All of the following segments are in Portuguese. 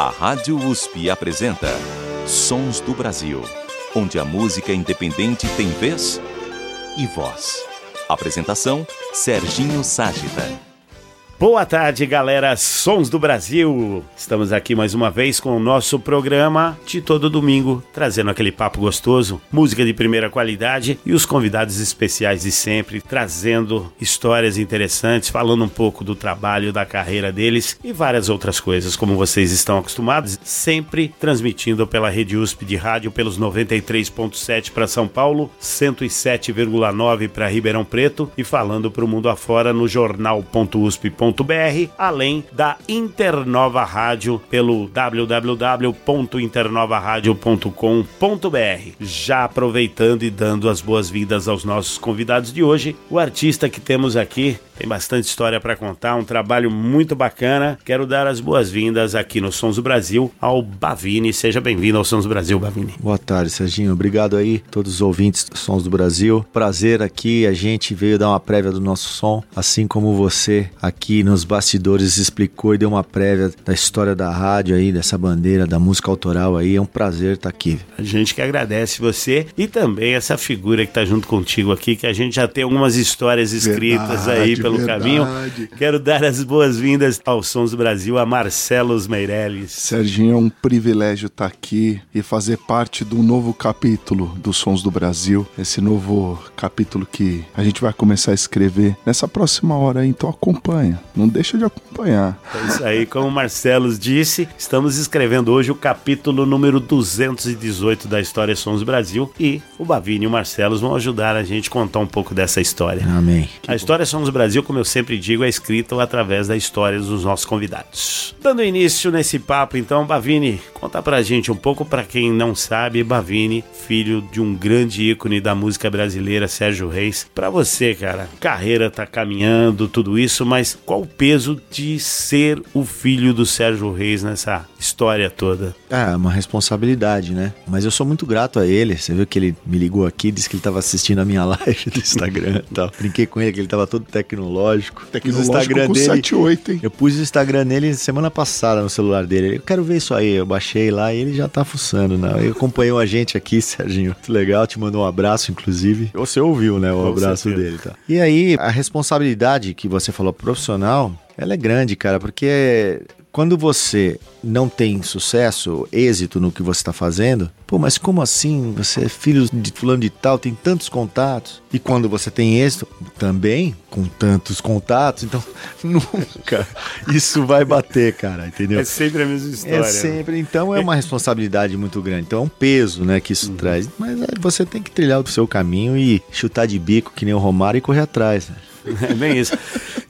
A Rádio USP apresenta Sons do Brasil, onde a música independente tem vez e voz. Apresentação, Serginho Ságita. Boa tarde, galera, Sons do Brasil. Estamos aqui mais uma vez com o nosso programa de todo domingo, trazendo aquele papo gostoso, música de primeira qualidade e os convidados especiais de sempre, trazendo histórias interessantes, falando um pouco do trabalho, da carreira deles e várias outras coisas, como vocês estão acostumados, sempre transmitindo pela Rede USP de rádio pelos 93.7 para São Paulo, 107,9 para Ribeirão Preto e falando para o mundo afora no jornal.usp.br, além da Internova Rádio pelo www.internovaradio.com.br. Já aproveitando e dando as boas-vindas aos nossos convidados de hoje, o artista que temos aqui tem bastante história para contar, um trabalho muito bacana. Quero dar as boas-vindas aqui no Sons do Brasil ao Bavini. Seja bem-vindo ao Sons do Brasil, Bavini. Boa tarde, Serginho. Obrigado aí, todos os ouvintes do Sons do Brasil. Prazer aqui, a gente veio dar uma prévia do nosso som, assim como você aqui nos bastidores explicou e deu uma prévia da história da rádio aí, dessa bandeira, da música autoral aí. É um prazer estar aqui. A gente que agradece você e também essa figura que está junto contigo aqui, que a gente já tem algumas histórias escritas aí pelo caminho. Quero dar as boas-vindas ao Sons do Brasil a Marcelo Meirelles. Serginho, é um privilégio estar aqui e fazer parte do novo capítulo do Sons do Brasil, esse novo capítulo que a gente vai começar a escrever nessa próxima hora, então acompanha, não deixa de acompanhar. É isso aí, como o Marcelo disse, estamos escrevendo hoje o capítulo número 218 da história Sons do Brasil e o Bavini e o Marcelo vão ajudar a gente a contar um pouco dessa história. Amém. A história Sons do Brasil, como eu sempre digo, é escrita através da história dos nossos convidados. Dando início nesse papo, então, Bavini, conta pra gente um pouco, pra quem não sabe, Bavini, filho de um grande ícone da música brasileira, Sérgio Reis. Pra você, cara, carreira tá caminhando, tudo isso, mas qual o peso de ser o filho do Sérgio Reis nessa história toda? É uma responsabilidade, né? Mas eu sou muito grato a ele. Você viu que ele me ligou aqui, disse que ele estava assistindo a minha live do Instagram e tal. Brinquei com ele que ele estava todo tecnológico. Tecnológico o Instagram com dele, 78, hein? Eu pus o Instagram dele semana passada no celular dele. Eu quero ver isso aí. Eu baixei lá e ele já tá fuçando, né? Ele acompanhou a gente aqui, Serginho. Muito legal, te mandou um abraço, inclusive. Você ouviu, né? O abraço dele, tá? E aí, a responsabilidade que você falou profissional, ela é grande, cara, porque quando você não tem sucesso, êxito no que você está fazendo, pô, mas como assim? Você é filho de fulano de tal, tem tantos contatos. E quando você tem êxito, também com tantos contatos, então nunca isso vai bater, cara, entendeu? É sempre a mesma história. É sempre, então é uma responsabilidade muito grande. Então é um peso, né, que isso traz. Mas você tem que trilhar o seu caminho e chutar de bico que nem o Romário e correr atrás, né? É bem isso.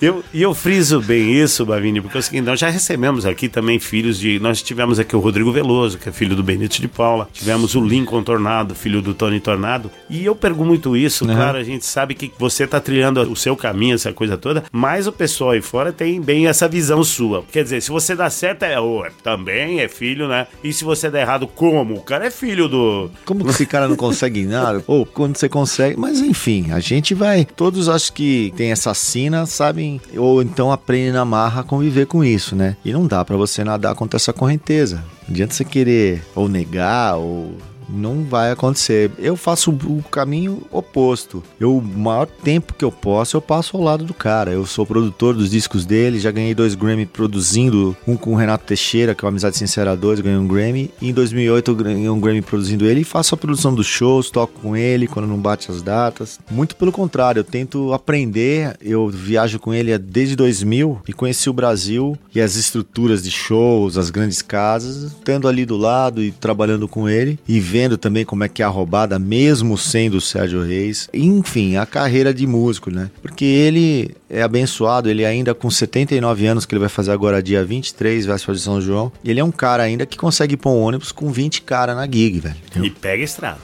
Eu friso bem isso, Bavini, porque é o seguinte, nós já recebemos aqui também filhos de... Nós tivemos aqui o Rodrigo Veloso, que é filho do Benito de Paula. Tivemos o Lincoln Tornado, filho do Tony Tornado. E eu pergunto muito isso, claro, a gente sabe que você tá trilhando o seu caminho, essa coisa toda, mas o pessoal aí fora tem bem essa visão sua. Quer dizer, se você dá certo, também é filho, né? E se você der errado, como? O cara é filho do... Como que esse cara não consegue nada? Ou quando você consegue... Mas enfim, a gente vai... Todos acho que tem essa sina, sabem, ou então aprendem na marra a conviver com isso, né? E não dá pra você nadar contra essa correnteza. Não adianta você querer ou negar ou... Não vai acontecer. Eu faço o caminho oposto. O maior tempo que eu posso, eu passo ao lado do cara. Eu sou produtor dos discos dele, já ganhei 2 Grammy produzindo, um com o Renato Teixeira, que é o Amizade Sincera 2, ganhei um Grammy. E em 2008 eu ganhei um Grammy produzindo ele e faço a produção dos shows, toco com ele quando não bate as datas. Muito pelo contrário, eu tento aprender. Eu viajo com ele desde 2000 e conheci o Brasil e as estruturas de shows, as grandes casas, estando ali do lado e trabalhando com ele e vendo também como é que é a roubada, mesmo sendo o Sérgio Reis. Enfim, a carreira de músico, né? Porque ele é abençoado, ele ainda com 79 anos, que ele vai fazer agora dia 23, véspera de São João, ele é um cara ainda que consegue pôr um ônibus com 20 caras na gig, velho. E pega estrada.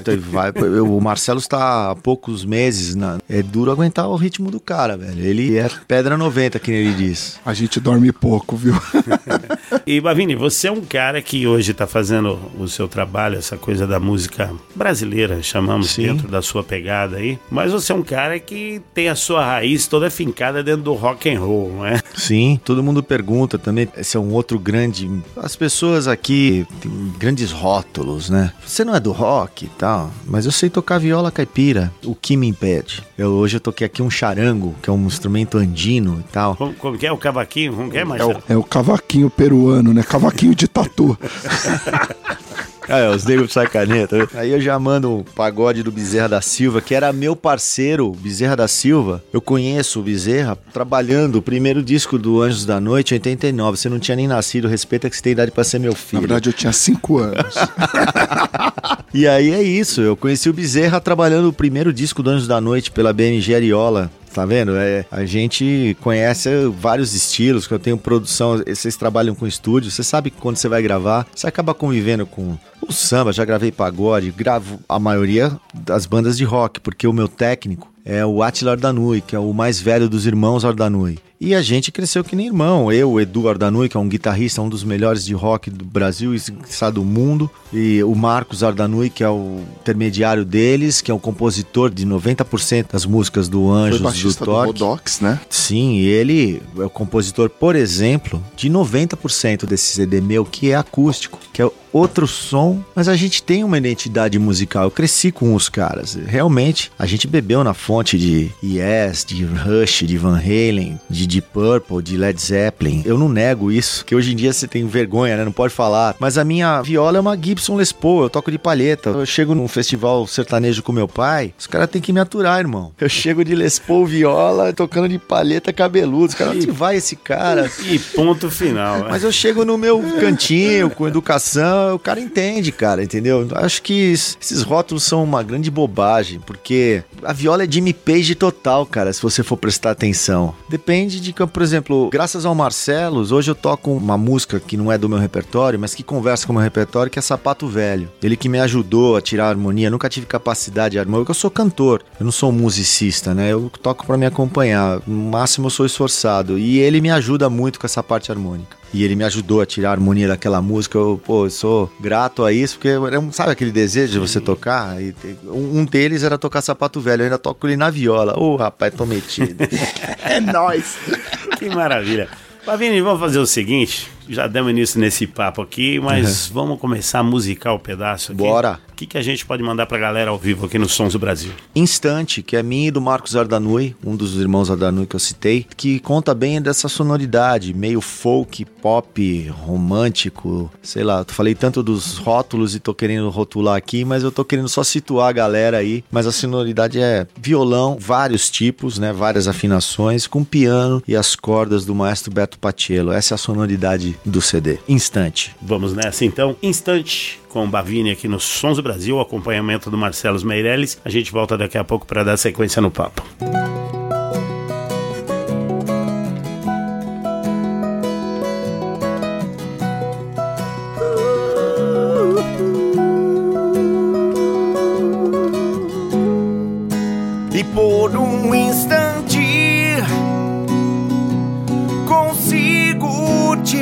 O Marcelo está há poucos meses, é duro aguentar o ritmo do cara, velho. Ele é pedra 90, que ele diz. A gente dorme pouco, viu? E, Bavini, você é um cara que hoje está fazendo o seu trabalho, essa essa coisa da música brasileira, chamamos, Sim. dentro da sua pegada aí. Mas você é um cara que tem a sua raiz toda fincada dentro do rock and roll, não é? Sim, todo mundo pergunta também. Esse é um outro grande... As pessoas aqui têm grandes rótulos, né? Você não é do rock e tal, mas eu sei tocar viola caipira. O que me impede? Hoje eu toquei aqui um charango, que é um instrumento andino e tal. Como que é o cavaquinho? Como que é, Marcelo? É o cavaquinho peruano, né? Cavaquinho de tatu. Os negros sai caneta. Aí eu já mando um pagode do Bezerra da Silva, que era meu parceiro, Bezerra da Silva. Eu conheço o Bezerra trabalhando o primeiro disco do Anjos da Noite, em 89. Você não tinha nem nascido, respeita que você tem idade pra ser meu filho. Na verdade, eu tinha 5 anos. E aí é isso, eu conheci o Bezerra trabalhando o primeiro disco do Anjos da Noite pela BMG Ariola. Tá vendo? A gente conhece vários estilos, que eu tenho produção, vocês trabalham com estúdio, você sabe que quando você vai gravar, você acaba convivendo com o samba, já gravei pagode, gravo a maioria das bandas de rock, porque o meu técnico é o Átila Ardanui, que é o mais velho dos irmãos Ardanui. E a gente cresceu que nem irmão. Eu, o Edu Ardanui, que é um guitarrista, um dos melhores de rock do Brasil e do mundo. E o Marcos Ardanui, que é o intermediário deles, que é o compositor de 90% das músicas do Anjos, Foi baixista do Torque. do Rodox, né? Sim, ele é o compositor, por exemplo, de 90% desse CD meu, que é acústico, que é outro som, mas a gente tem uma identidade musical. Eu cresci com os caras. Realmente, a gente bebeu na fonte de Yes, de Rush, de Van Halen, de Deep Purple, de Led Zeppelin. Eu não nego isso, que hoje em dia você tem vergonha, né? Não pode falar. Mas a minha viola é uma Gibson Les Paul, eu toco de palheta. Eu chego num festival sertanejo com meu pai, os caras têm que me aturar, irmão. Eu chego de Les Paul viola, tocando de palheta cabeludo. Os caras, onde vai esse cara? E ponto final. Mas eu chego no meu cantinho, com educação, o cara entende, cara, entendeu? Acho que esses rótulos são uma grande bobagem, porque a viola é Jimmy Page total, cara, se você for prestar atenção. Depende de, por exemplo, graças ao Marcelos, hoje eu toco uma música que não é do meu repertório, mas que conversa com o meu repertório, que é Sapato Velho. Ele que me ajudou a tirar a harmonia, nunca tive capacidade harmônica, eu sou cantor, eu não sou musicista, né? Eu toco pra me acompanhar, no máximo eu sou esforçado, e ele me ajuda muito com essa parte harmônica. E ele me ajudou a tirar a harmonia daquela música. Eu sou grato a isso, porque sabe aquele desejo de você tocar? E um deles era tocar Sapato Velho, eu ainda toco ele na viola. Rapaz, tô metido. É nóis! Que maravilha. Pavini, vamos fazer o seguinte, já demos início nesse papo aqui, mas vamos começar a musicar o pedaço aqui. Bora! O que a gente pode mandar pra galera ao vivo aqui no Sons do Brasil? Instante, que é minha e do Marcos Ardanui, um dos irmãos Ardanui que eu citei, que conta bem dessa sonoridade, meio folk, pop, romântico, sei lá, eu falei tanto dos rótulos e tô querendo rotular aqui, mas eu tô querendo só situar a galera aí, mas a sonoridade é violão, vários tipos, né, várias afinações, com piano e as cordas do maestro Beto Paciello. Essa é a sonoridade do CD. Instante. Vamos nessa então, Instante, com o Bavini aqui no Sons do Brasil, acompanhamento do Marcelo Meirelles. A gente volta daqui a pouco para dar sequência no papo. E por um instante consigo te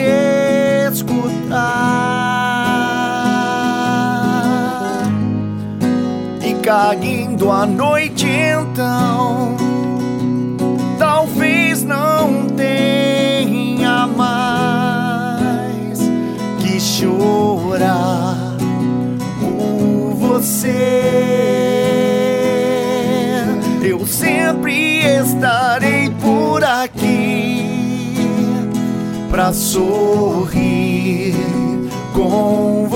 escutar, e caindo a noite então talvez não tenha mais que chorar por você. Eu sempre estarei por aqui pra sorrir com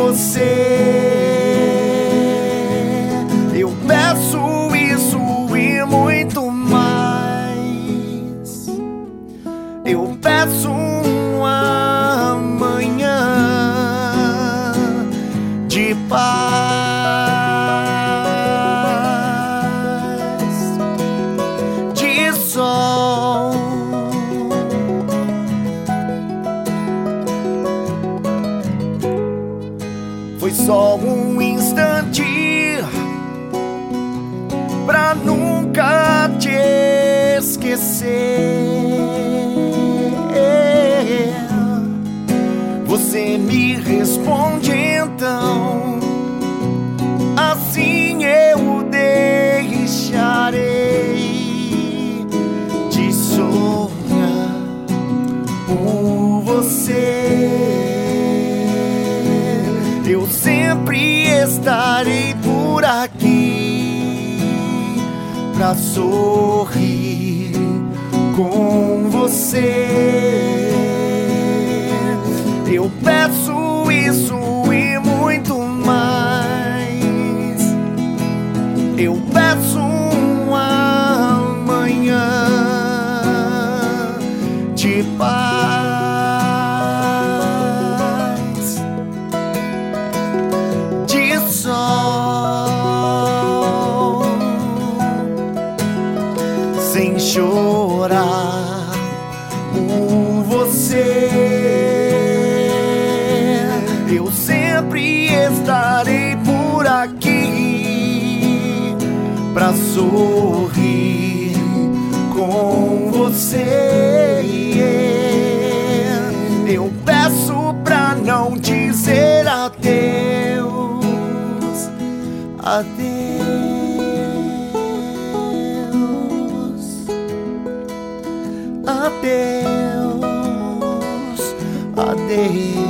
você. Eu peço isso e muito mais. Eu peço um amanhã de paz, de sol. Foi só um instante pra nunca te esquecer. estarei por aqui pra sorrir com você. Eu peço isso e muito mais. Eu peço um amanhã de paz, de sol, sem chorar por você. Eu sempre estarei por aqui pra sorrir com você. Eu peço pra não dizer adeus, adeus, adeus, adeus.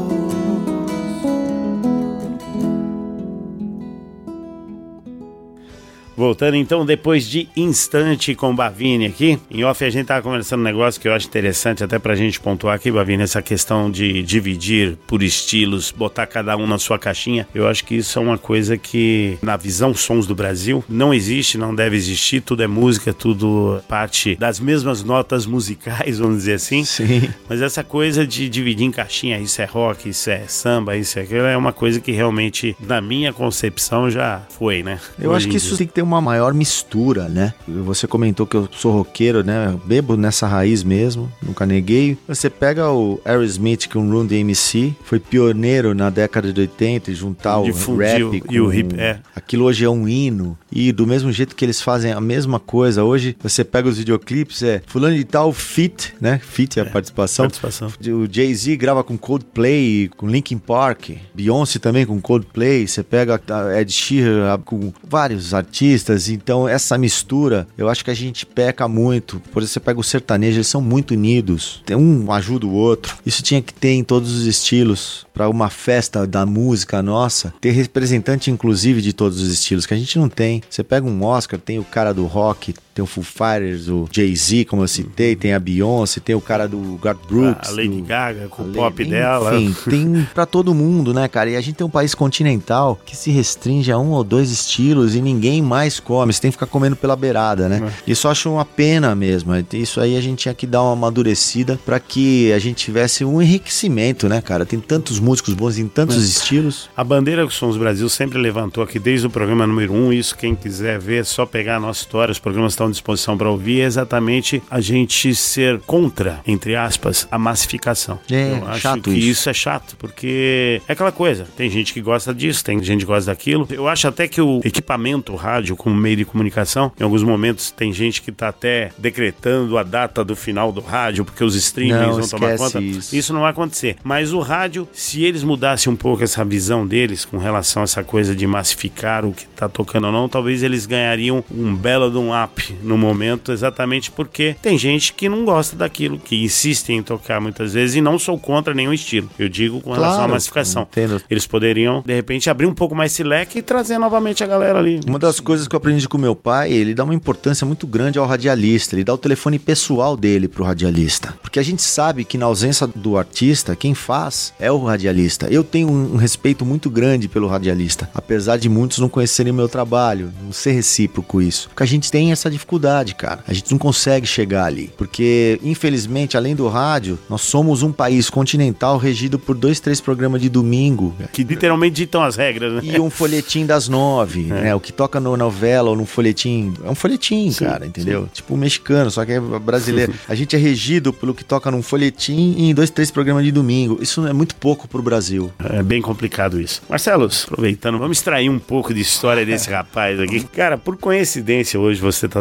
Voltando então, depois de Instante com Bavini aqui, em off a gente tava conversando um negócio que eu acho interessante até pra gente pontuar aqui, Bavini, essa questão de dividir por estilos, botar cada um na sua caixinha. Eu acho que isso é uma coisa que, na visão Sons do Brasil, não existe, não deve existir, tudo é música, tudo parte das mesmas notas musicais, vamos dizer assim. Sim. Mas essa coisa de dividir em caixinha, isso é rock, isso é samba, isso é aquilo, é uma coisa que realmente, na minha concepção, já foi, né? Eu acho que isso tem que ter uma maior mistura, né? Você comentou que eu sou roqueiro, né? Eu bebo nessa raiz mesmo, nunca neguei. Você pega o Aerosmith com o Run DMC, foi pioneiro na década de 80 e juntar o rap com... e o hip, Aquilo hoje é um hino. E do mesmo jeito que eles fazem a mesma coisa, hoje você pega os videoclipes, fulano de tal, feat, né? Feat é a participação. O Jay-Z grava com Coldplay, com Linkin Park, Beyoncé também com Coldplay, você pega Ed Sheeran com vários artistas. Então essa mistura, eu acho que a gente peca muito. Por exemplo, você pega o sertanejo, eles são muito unidos, um ajuda o outro. Isso tinha que ter em todos os estilos, para uma festa da música nossa, ter representante inclusive de todos os estilos, que a gente não tem. Você pega um Oscar, tem o cara do rock, tem o Foo Fighters, o Jay-Z, como eu citei, tem a Beyoncé, tem o cara do Garth Brooks, a Lady Gaga com o pop dela. Enfim, tem pra todo mundo, né, cara? E a gente tem um país continental que se restringe a um ou dois estilos e ninguém mais come, você tem que ficar comendo pela beirada, né? Isso eu acho uma pena mesmo. Isso aí a gente tinha que dar uma amadurecida pra que a gente tivesse um enriquecimento, né, cara? Tem tantos músicos bons em tantos estilos. A bandeira que o Sons Brasil sempre levantou aqui desde o programa número 1, isso quem quiser ver, é só pegar a nossa história, os programas estão à disposição para ouvir, é exatamente a gente ser contra, entre aspas, a massificação. Eu acho chato que isso é chato, porque é aquela coisa, tem gente que gosta disso, tem gente que gosta daquilo. Eu acho até que o equipamento rádio como meio de comunicação, em alguns momentos tem gente que tá até decretando a data do final do rádio, porque os streamings vão tomar conta. Isso não vai acontecer. Mas o rádio, se eles mudassem um pouco essa visão deles com relação a essa coisa de massificar o que tá tocando ou não, talvez eles ganhariam um belo de um up no momento, exatamente porque tem gente que não gosta daquilo, que insiste em tocar muitas vezes, e não sou contra nenhum estilo. Eu digo com relação à massificação. Entendo. Eles poderiam, de repente, abrir um pouco mais esse leque e trazer novamente a galera ali. Uma das coisas que eu aprendi com meu pai, ele dá uma importância muito grande ao radialista, ele dá o telefone pessoal dele pro radialista, porque a gente sabe que na ausência do artista, quem faz é o radialista. Eu tenho um respeito muito grande pelo radialista, apesar de muitos não conhecerem o meu trabalho, não ser recíproco isso, porque a gente tem essa dificuldade, cara, a gente não consegue chegar ali, porque infelizmente, além do rádio, nós somos um país continental regido por 2, 3 programas de domingo, que literalmente ditam as regras, né? E um folhetim das 9, né? O que toca na novela ou no folhetim, é um folhetim, sim, cara, entendeu? Sim. Tipo um mexicano, só que é brasileiro. A gente é regido pelo que toca num folhetim e em 2, 3 programas de domingo. Isso é muito pouco pro Brasil. É bem complicado isso. Marcelos, aproveitando, vamos extrair um pouco de história desse rapaz aqui. Cara, por coincidência, hoje você tá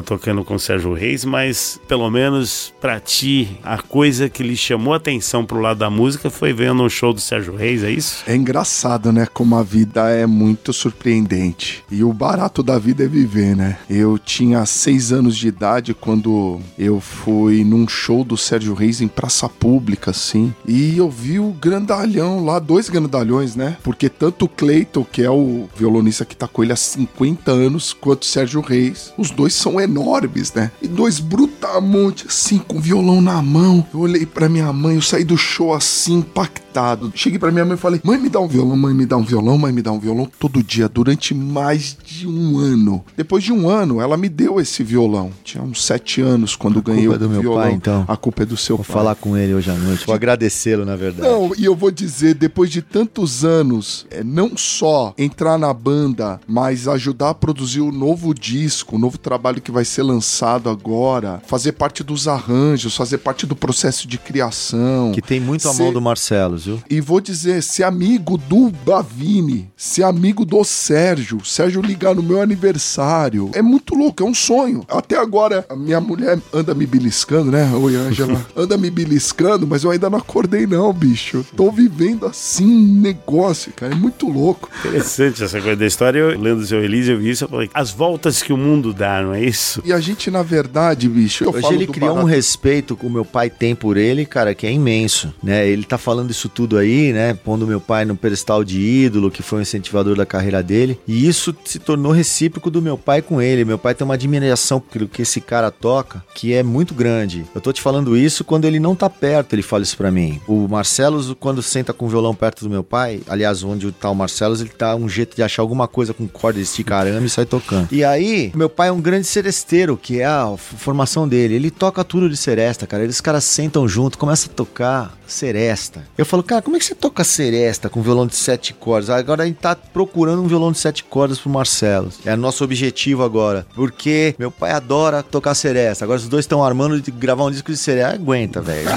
tocando com o Sérgio Reis, mas pelo menos pra ti, a coisa que lhe chamou a atenção pro lado da música foi vendo um show do Sérgio Reis, é isso? É engraçado, né? Como a vida é muito surpreendente. E o barato da vida é viver, né? Eu tinha 6 anos de idade quando eu fui num show do Sérgio Reis em praça pública, assim. E eu vi o grandalhão lá, 2 grandalhões, né? Porque tanto o Cleiton, que é o violonista que tá com ele há 50 anos, quanto o Sérgio Reis, os dois são enormes, né? E 2 brutamontes, assim, com violão na mão. Eu olhei pra minha mãe, eu saí do show assim, impactado. Cheguei pra minha mãe e falei, mãe, me dá um violão, mãe, me dá um violão, mãe, me dá um violão, todo dia, durante mais de 1 ano. Depois de 1 ano, ela me deu esse violão. Tinha uns 7 anos quando ganhei o violão. A culpa é do meu pai, então. A culpa é do seu pai. Vou falar com ele hoje à noite. Vou agradecê-lo, na verdade. Não, e eu vou dizer, depois de tantos anos, não só entrar na banda, mas ajudar a produzir o novo disco, o novo trabalho que vai ser lançado agora, fazer parte dos arranjos, fazer parte do processo de criação. Que tem muito a mão do Marcelo, viu? E vou dizer, ser amigo do Bavini, ser amigo do Sérgio ligar no meu aniversário, é muito louco, é um sonho. Até agora, a minha mulher anda me beliscando, né? Oi, Ângela. Anda me beliscando, mas eu ainda não acordei não, bicho. Tô vivendo assim um negócio, cara, é muito louco. Interessante essa coisa da história. Eu, lendo o seu Elise, eu vi isso, eu falei, as voltas que o mundo dá, não é isso? E a gente, na verdade, bicho... Hoje ele criou um respeito que o meu pai tem por ele, cara, que é imenso, né? Ele tá falando isso tudo aí, né? Pondo meu pai no pedestal de ídolo, que foi um incentivador da carreira dele. E isso se tornou recíproco do meu pai com ele. Meu pai tem uma admiração pelo que esse cara toca, que é muito grande. Eu tô te falando isso quando ele não tá perto, ele fala isso pra mim. O Marcelo, quando senta com o violão perto do meu pai, aliás, onde tá o Marcelo, ele tá um jeito de achar alguma coisa com corda, estica arame e sai tocando. E aí, meu pai é um grande seresteiro, que é a formação dele. Ele toca tudo de seresta, cara. Eles caras sentam junto, começam a tocar seresta. Eu falo, cara, como é que você toca seresta com violão de 7 cordas? Agora a gente tá procurando um violão de 7 cordas pro Marcelo. É nosso objetivo agora. Porque meu pai adora tocar seresta. Agora os dois estão armando de gravar um disco de seresta. Aguenta, velho.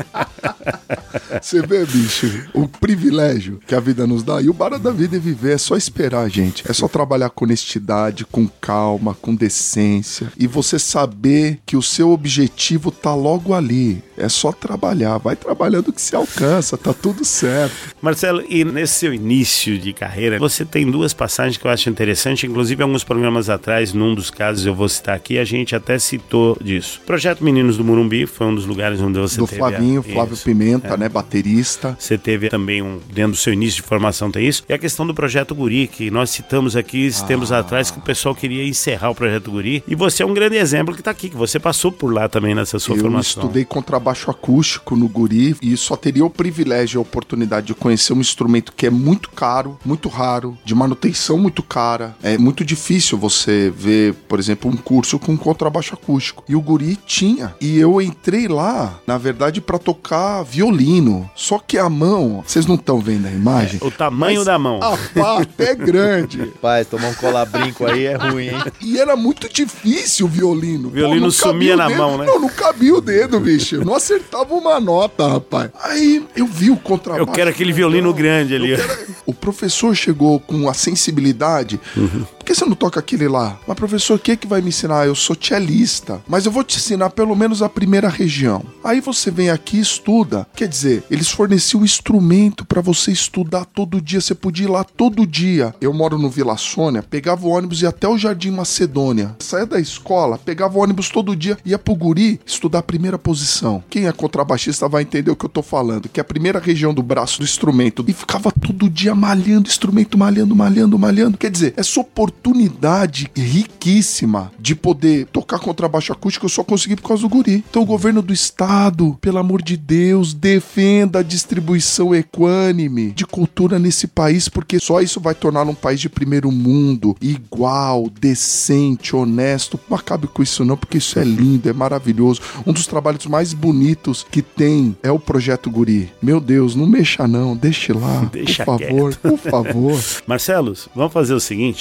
Você vê, bicho, o privilégio que a vida nos dá. E o barato da vida é viver, é só esperar, gente. É só trabalhar com honestidade, com calma, com decência. E você saber que o seu objetivo tá logo ali. É só trabalhar. Vai trabalhando que se alcança, tá tudo certo. Marcelo, e nesse seu início de carreira, você tem 2 passagens que eu acho interessante. Inclusive, alguns programas atrás, num dos casos eu vou citar aqui, a gente até citou disso. Projeto Meninos do Morumbi foi um dos lugares onde você do teve... Flavinho, Flávio Pimenta, né, baterista. Você teve também dentro do seu início de formação tem isso. E a questão do Projeto Guri, que nós citamos aqui tempos atrás, que o pessoal queria encerrar o Projeto Guri. E você é um grande exemplo que tá aqui, que você passou por lá também nessa sua formação. Eu estudei contrabaixo acústico no Guri e só teria o privilégio e a oportunidade de conhecer um instrumento que é muito caro, muito raro, de manutenção muito cara. É muito difícil você ver, por exemplo, um curso com contrabaixo acústico. E o Guri tinha. E eu entrei lá, na verdade, pra tocar violino. Só que a mão, vocês não estão vendo a imagem? O tamanho da mão. A pata é grande. Pai, tomar um colabrinco aí é ruim, hein? E era muito difícil o violino. O violino sumia na mão, né? Não cabia o dedo, bicho. Eu não acertava uma nota, rapaz. Aí eu vi o contrabaixo. Eu quero aquele violino grande ali. O professor chegou com a sensibilidade. Por que você não toca aquele lá? Mas professor, o que é que vai me ensinar? Eu sou cellista, mas eu vou te ensinar pelo menos a primeira região. Aí você vem aqui e estuda. Quer dizer, eles forneciam um instrumento pra você estudar todo dia. Você podia ir lá todo dia. Eu moro no Vila Sônia, pegava o ônibus e ia até o Jardim Macedônia. Saía da escola, pegava o ônibus todo dia, ia pro Guri estudar a primeira posição. Quem é contrabaixista vai entender o que eu tô falando, que é a primeira região do braço do instrumento. E ficava todo dia malhando, instrumento malhando. Quer dizer, essa oportunidade riquíssima de poder tocar contrabaixo acústico eu só consegui por causa do Guri. Então o governo do estado, pelo amor de Deus, defenda a distribuição equânime de cultura nesse país, porque só isso vai tornar um país de primeiro mundo, igual, decente, honesto. Não acabe com isso não, porque isso é lindo, é maravilhoso. Um dos trabalhos mais bonitos que tem é o Projeto Guri. Meu Deus, não mexa não, deixe lá, Deixa por favor, quieto. por favor. Marcelos, vamos fazer o seguinte, a gente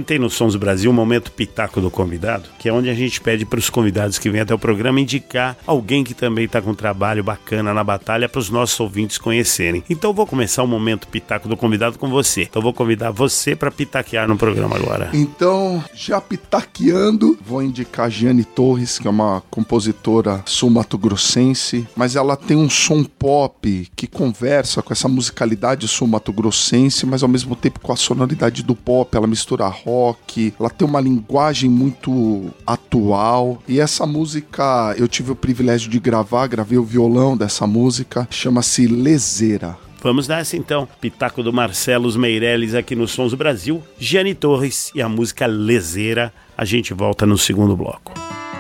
tem no Sons do Brasil o momento Pitaco do Convidado, que é onde a gente pede para os convidados que vêm até o programa indicar alguém que também está com um trabalho bacana na batalha para os nossos ouvintes conhecerem. Então eu vou começar o momento Pitaco do Convidado com você. Então eu vou convidar você para pitaquear no programa agora. Então, já pitaqueando, vou indicar a Giane Torres, que é uma compositora sul-mato-grossense, mas ela tem um som pop que conversa com essa musicalidade sul-mato-grossense, mas ao mesmo tempo com a sonoridade do pop. Ela mistura rock, ela tem uma linguagem muito atual, e essa música eu tive o privilégio de gravei o violão dessa música, chama-se Lezeira. Vamos nessa então, Pitaco do Marcelos Meirelles aqui no Sons do Brasil, Giane Torres e a música Lezeira. A gente volta no segundo bloco.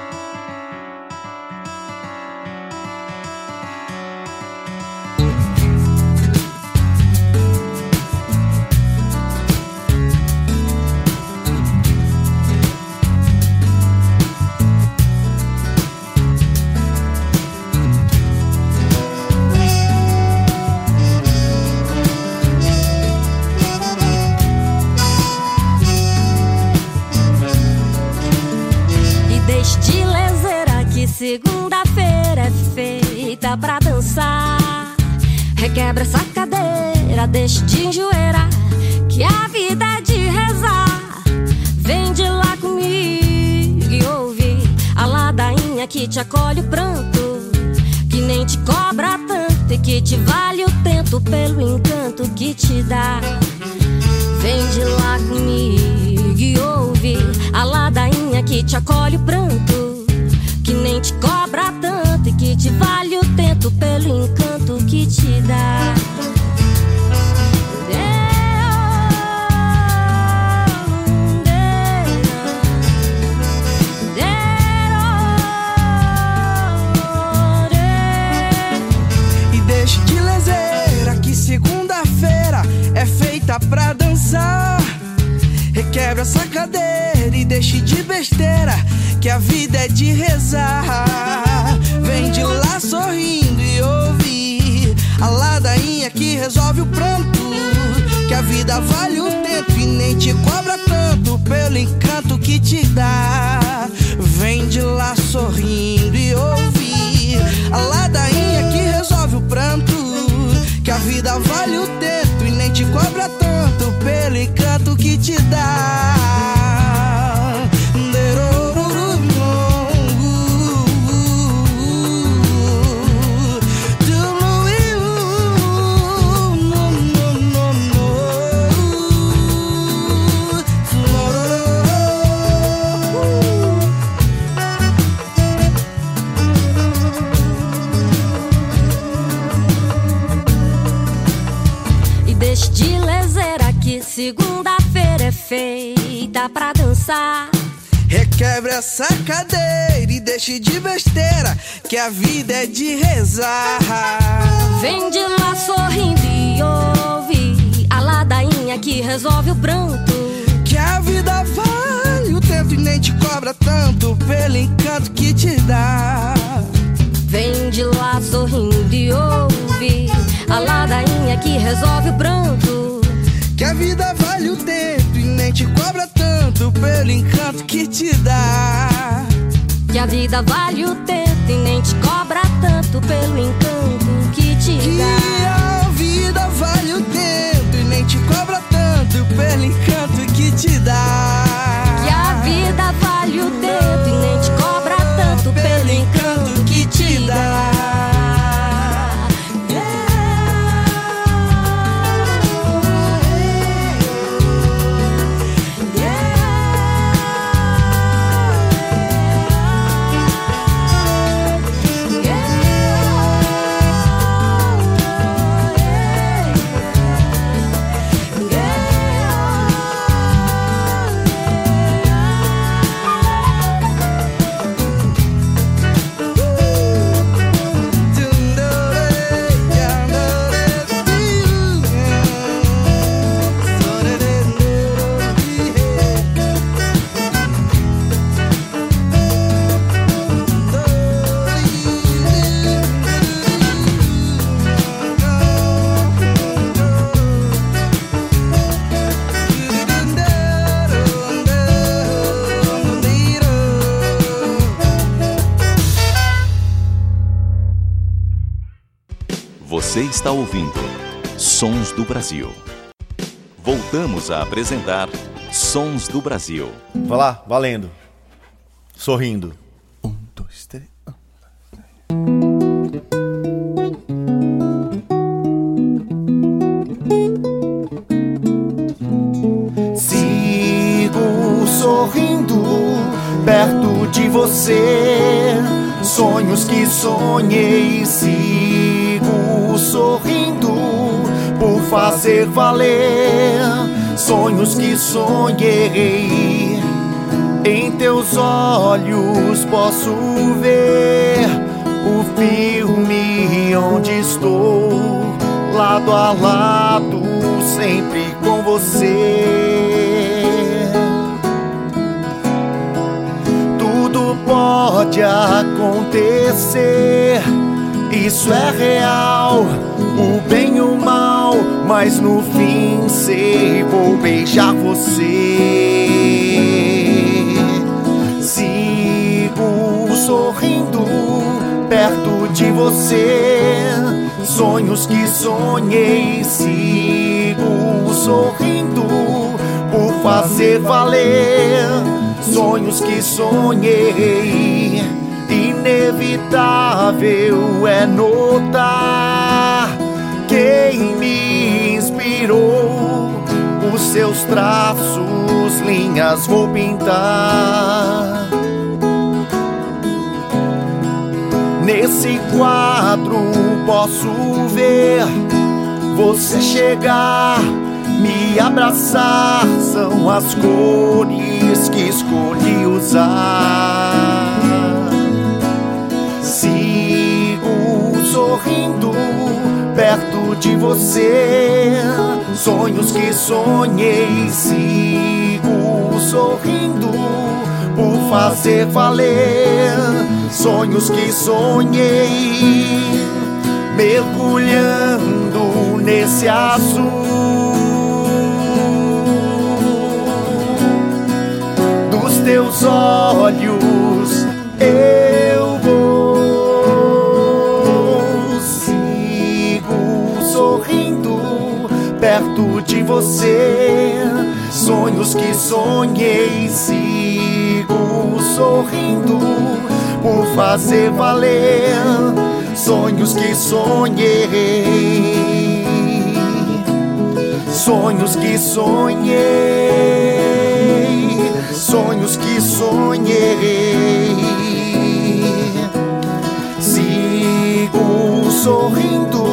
Segunda-feira é feita pra dançar. Requebra essa cadeira, deixa de enjoeira, que a vida é de rezar. Vem de lá comigo e ouve a ladainha que te acolhe o pranto, que nem te cobra tanto e que te vale o tento pelo encanto que te dá. Vem de lá comigo e ouve a ladainha que te acolhe o pranto, que nem te cobra tanto e que te vale o tento pelo encanto que te dá. E deixe de lezeira, que segunda-feira é feita pra dançar. Requebra essa cadeira e deixe de besteira, que a vida é de rezar. Vem de lá sorrindo e ouve a ladainha que resolve o pranto, que a vida vale o tento e nem te cobra tanto pelo encanto que te dá. Vem de lá sorrindo e ouve a ladainha que resolve o pranto, que a vida vale o tento e nem te cobra tanto pelo encanto que te dá. Segunda-feira é feita pra dançar. Requebra essa cadeira e deixe de besteira, que a vida é de rezar. Vem de lá sorrindo e ouve a ladainha que resolve o pranto, que a vida vale o tempo e nem te cobra tanto pelo encanto que te dá. Vem de lá sorrindo e ouve a ladainha que resolve o pranto, que a vida vale o tempo e nem te cobra tanto pelo encanto que te dá. Que a vida vale o tempo e nem te cobra tanto pelo encanto que te dá. Que a vida vale o tempo e nem te cobra tanto pelo encanto que te dá. Que a vida vale o tempo e nem te cobra tanto pelo encanto que te dá. Você está ouvindo Sons do Brasil. Voltamos a apresentar Sons do Brasil. Vai lá, valendo. Sorrindo. 1, 2, 3. Sigo sorrindo perto de você. Sonhos que sonhei, sigo sorrindo por fazer valer. Sonhos que sonhei, em teus olhos posso ver o filme onde estou, lado a lado, sempre com você. Tudo pode acontecer, isso é real, o bem e o mal, mas no fim sei, vou beijar você. Sigo sorrindo perto de você, sonhos que sonhei, sigo sorrindo por fazer valer. Sonhos que sonhei, inevitável é notar quem me inspirou. Os seus traços, linhas vou pintar. Nesse quadro posso ver você chegar, me abraçar. São as cores que escolhi usar. Sigo sorrindo perto de você, sonhos que sonhei, sigo sorrindo por fazer valer. Sonhos que sonhei, mergulhando nesse azul dos teus olhos, eu vou. Sigo sorrindo perto de você, sonhos que sonhei, sigo sorrindo por fazer valer. Sonhos que sonhei, sonhos que sonhei, sonhos que sonhei. Sigo sorrindo.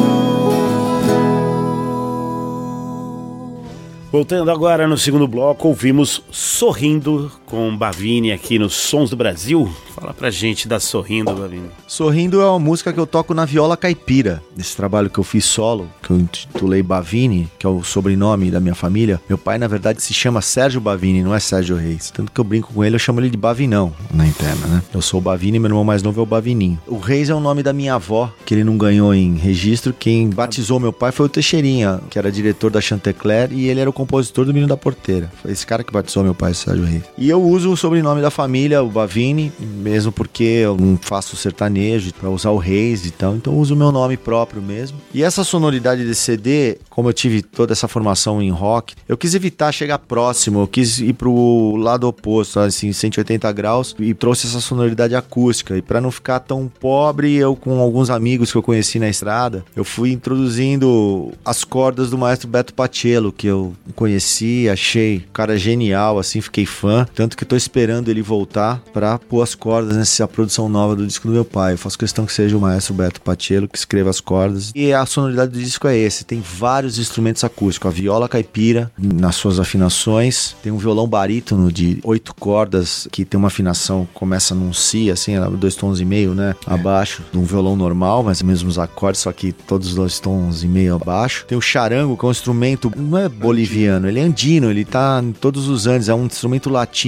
Voltando agora no segundo bloco, ouvimos Sorrindo com Bavini aqui nos Sons do Brasil. Fala pra gente da Sorrindo, Bavini. Sorrindo é uma música que eu toco na viola caipira. Nesse trabalho que eu fiz solo, que eu intitulei Bavini, que é o sobrenome da minha família. Meu pai, na verdade, se chama Sérgio Bavini, não é Sérgio Reis. Tanto que eu brinco com ele, eu chamo ele de Bavinão na interna, né? Eu sou o Bavini, meu irmão mais novo é o Bavininho. O Reis é o nome da minha avó, que ele não ganhou em registro. Quem batizou meu pai foi o Teixeirinha, que era diretor da Chantecler, e ele era o compositor do Menino da Porteira. Foi esse cara que batizou meu pai, Sérgio Reis. E eu uso o sobrenome da família, o Bavini, mesmo porque eu não faço sertanejo pra usar o Reis e tal, então eu uso o meu nome próprio mesmo. E essa sonoridade desse CD, como eu tive toda essa formação em rock, eu quis evitar chegar próximo, eu quis ir pro lado oposto, assim, 180 graus, e trouxe essa sonoridade acústica. E pra não ficar tão pobre, eu com alguns amigos que eu conheci na estrada, eu fui introduzindo as cordas do maestro Beto Paciello, que eu conheci, achei um cara genial, assim, fiquei fã, tanto que tô esperando ele voltar pra pôr as cordas nessa produção nova do disco do meu pai. Eu faço questão que seja o maestro Beto Paciello que escreva as cordas. E a sonoridade do disco é esse, tem vários instrumentos acústicos, a viola caipira nas suas afinações, tem um violão barítono de 8 cordas que tem uma afinação, começa num si, assim, 2 tons e meio, né, abaixo de um violão normal, mas mesmos acordes, só que todos os 2 tons e meio abaixo. Tem o charango, que é um instrumento, não é boliviano, ele é andino, ele tá em todos os Andes, é um instrumento latino,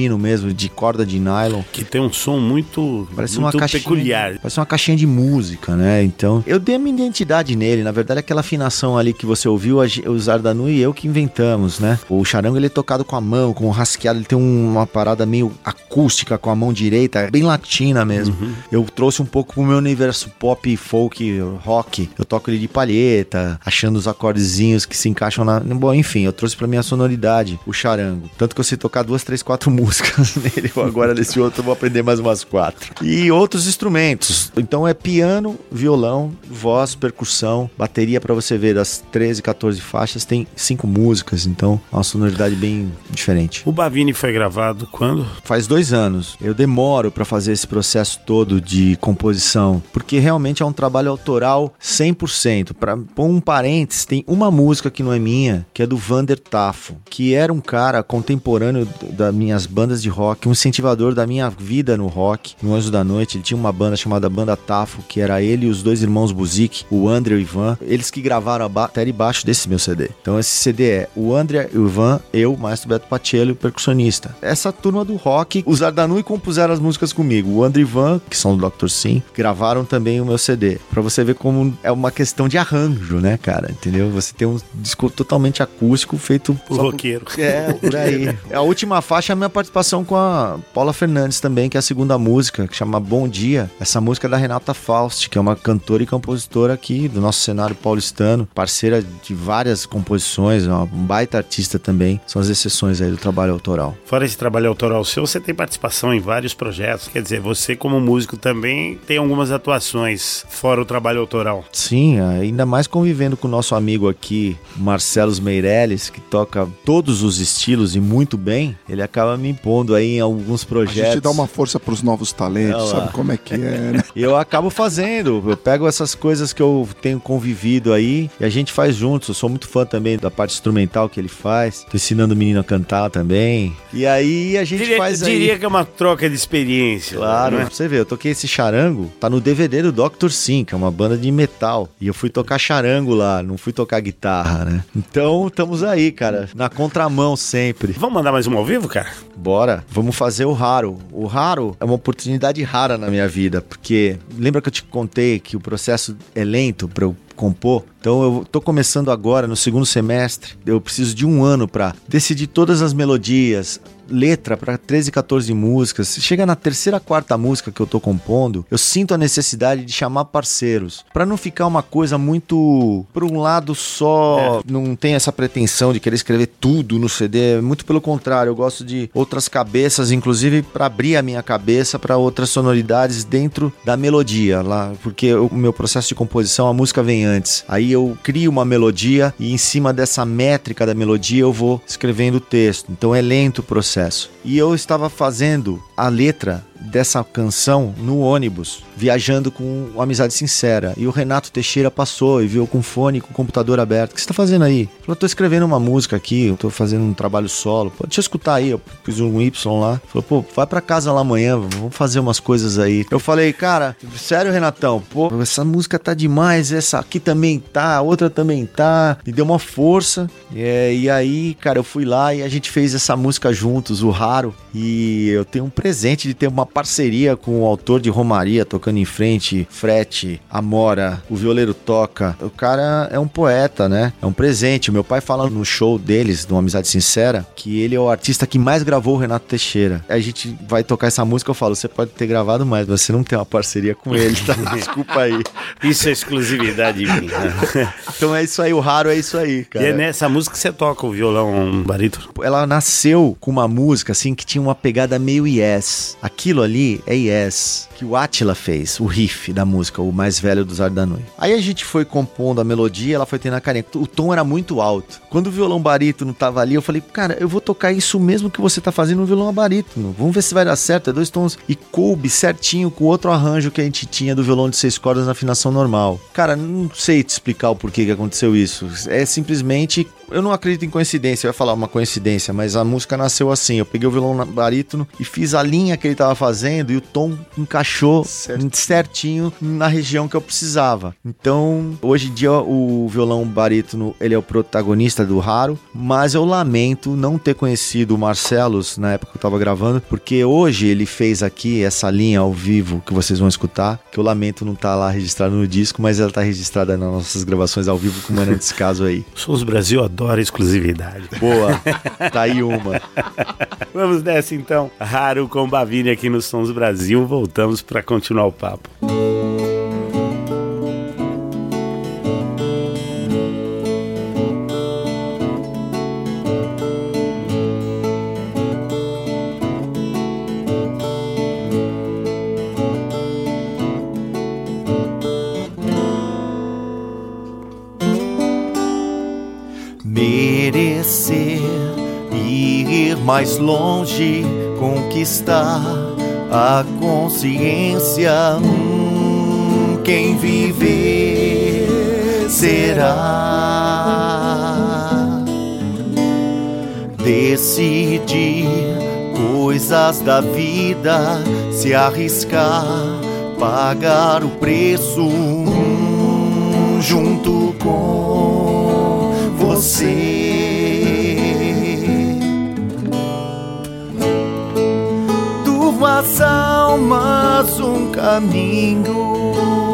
fino mesmo, de corda de nylon. Que tem um som muito, Parece muito uma caixinha, peculiar. Parece uma caixinha de música, né? Então, eu dei a minha identidade nele. Na verdade, aquela afinação ali que você ouviu, o Zardanui e eu que inventamos, né? O charango, ele é tocado com a mão, com o rasqueado, ele tem uma parada meio acústica com a mão direita, bem latina mesmo. Eu trouxe um pouco pro meu universo pop, folk, rock. Eu toco ele de palheta, achando os acordezinhos que se encaixam na... Bom, enfim, eu trouxe pra minha sonoridade o charango. Tanto que eu sei tocar 2, 3, 4 músicas nele. Agora nesse outro eu vou aprender mais umas 4. E outros instrumentos. Então é piano, violão, voz, percussão, bateria, pra você ver, das 13, 14 faixas, tem 5 músicas. Então é uma sonoridade bem diferente. O Bavini foi gravado quando? Faz 2 anos. Eu demoro pra fazer esse processo todo de composição, porque realmente é um trabalho autoral 100%. Pra pôr um parênteses, tem uma música que não é minha, que é do Vander Tafo, que era um cara contemporâneo das minhas bandas de rock, um incentivador da minha vida no rock, no Anjo da Noite. Ele tinha uma banda chamada Banda Tafo, que era ele e os 2 irmãos Buzik, o André e o Ivan, eles que gravaram a bateria e baixo desse meu CD. Então esse CD é o André e o Ivan, eu, Maestro Beto Paciello, o percussionista. Essa turma do rock, os Zardanui compuseram as músicas comigo. O André e o Ivan, que são do Dr. Sim, gravaram também o meu CD. Pra você ver como é uma questão de arranjo, né, cara? Entendeu? Você tem um disco totalmente acústico feito... O roqueiro. É, por aí. A última faixa é a minha participação com a Paula Fernandes também, que é a segunda música, que chama Bom Dia. Essa música é da Renata Faust, que é uma cantora e compositora aqui do nosso cenário paulistano, parceira de várias composições, uma baita artista também. São as exceções aí do trabalho autoral. Fora esse trabalho autoral seu, você tem participação em vários projetos. Quer dizer, você como músico também tem algumas atuações fora o trabalho autoral. Sim, ainda mais convivendo com o nosso amigo aqui, Marcelos Meirelles, que toca todos os estilos e muito bem, ele acaba me impondo aí em alguns projetos. A gente dá uma força pros novos talentos, sabe como é que é, né? E eu acabo fazendo, eu pego essas coisas que eu tenho convivido aí e a gente faz juntos. Eu sou muito fã também da parte instrumental que ele faz, tô ensinando o menino a cantar também. E aí a gente faz aí... Diria que é uma troca de experiência. Claro, né? Pra você ver, eu toquei esse charango, tá no DVD do Dr. Sim, que é uma banda de metal. E eu fui tocar charango lá, não fui tocar guitarra, né? Então, estamos aí, cara, na contramão sempre. Vamos mandar mais uma ao vivo, cara? Bora, vamos fazer o Raro. O Raro é uma oportunidade rara na minha vida, porque lembra que eu te contei que o processo é lento pra eu compor? Então eu tô começando agora no segundo semestre, eu preciso de 1 ano pra decidir todas as melodias, letra para 13, 14 músicas. Chega na terceira, quarta música que eu tô compondo, eu sinto a necessidade de chamar parceiros, para não ficar uma coisa muito por um lado só. Não tem essa pretensão de querer escrever tudo no CD, muito pelo contrário, eu gosto de outras cabeças, inclusive para abrir a minha cabeça para outras sonoridades dentro da melodia lá, porque o meu processo de composição, a música vem antes, aí eu crio uma melodia e em cima dessa métrica da melodia eu vou escrevendo o texto, então é lento o processo. E eu estava fazendo a letra dessa canção no ônibus, viajando com o Amizade Sincera, e o Renato Teixeira passou e viu com fone, com o computador aberto. O que você tá fazendo aí? Falou, eu tô escrevendo uma música aqui, eu tô fazendo um trabalho solo. Pô, deixa eu escutar aí, eu pus um Y lá. Falou, pô, vai pra casa lá amanhã, vamos fazer umas coisas aí. Eu falei, cara, sério, Renatão, pô, essa música tá demais, essa aqui também tá, a outra também tá. Me deu uma força, e aí, cara, eu fui lá e a gente fez essa música juntos, o Raro, e eu tenho um presente de ter uma parceria com o autor de Romaria, tocando em frente, Frete, Amora, o violeiro toca. O cara é um poeta, né? É um presente. O meu pai fala no show deles, no Amizade Sincera, que ele é o artista que mais gravou o Renato Teixeira. A gente vai tocar essa música, eu falo, você pode ter gravado mais, mas você não tem uma parceria com ele, tá? Desculpa aí. Isso é exclusividade minha. Então é isso aí, o Raro é isso aí, cara. E é nessa música que você toca o violão barítono? Ela nasceu com uma música, assim, que tinha uma pegada meio Yes. Aquilo ali é Yes, que o Átila fez, o riff da música, o mais velho dos Zardanui. Aí a gente foi compondo a melodia, ela foi tendo a carinha. O tom era muito alto. Quando o violão barítono tava ali, eu falei, cara, eu vou tocar isso mesmo que você tá fazendo no violão barítono. Vamos ver se vai dar certo, é 2 tons. E coube certinho com outro arranjo que a gente tinha do violão de 6 cordas na afinação normal. Cara, não sei te explicar o porquê que aconteceu isso. É simplesmente eu não acredito em coincidência, eu ia falar uma coincidência, mas a música nasceu assim. Eu peguei o violão barítono e fiz a linha que ele tava fazendo e o tom encaixou certinho na região que eu precisava. Então, hoje em dia, o violão barítono, ele é o protagonista do Raro, mas eu lamento não ter conhecido o Marcellus na época que eu tava gravando, porque hoje ele fez aqui essa linha ao vivo que vocês vão escutar, que eu lamento não tá lá registrado no disco, mas ela tá registrada nas nossas gravações ao vivo, como era nesse caso aí. Sons Brasil adora exclusividade. Boa, tá aí uma. Vamos nessa então. Raro com Bavini aqui no Sons Brasil. Voltamos para continuar o papo. Merecer ir mais longe, conquistar a consciência. Quem viver será. Decidir coisas da vida, se arriscar, pagar o preço junto com você. Duas almas, um caminho.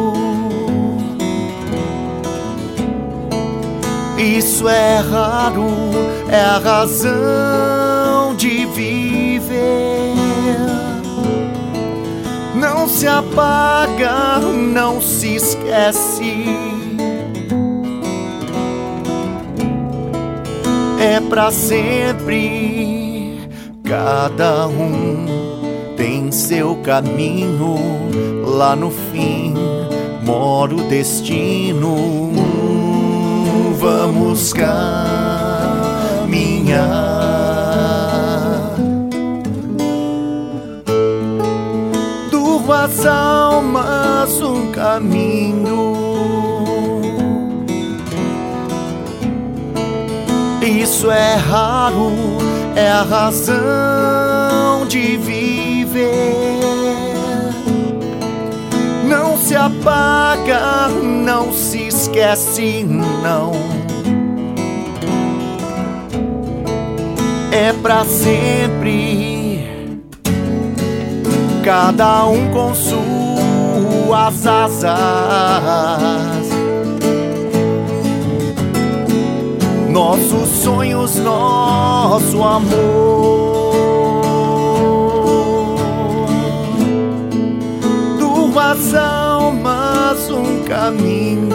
Isso é raro, é a razão de viver. Não se apaga, não se esquece. É pra sempre. Cada um tem seu caminho. Lá no fim mora o destino. Vamos caminhar. Duas almas, um caminho. Isso é raro, é a razão de viver. Não se apaga, não se esquece, não. É pra sempre. Cada um com suas asas. Nossos sonhos, nosso amor. Duas almas, um caminho.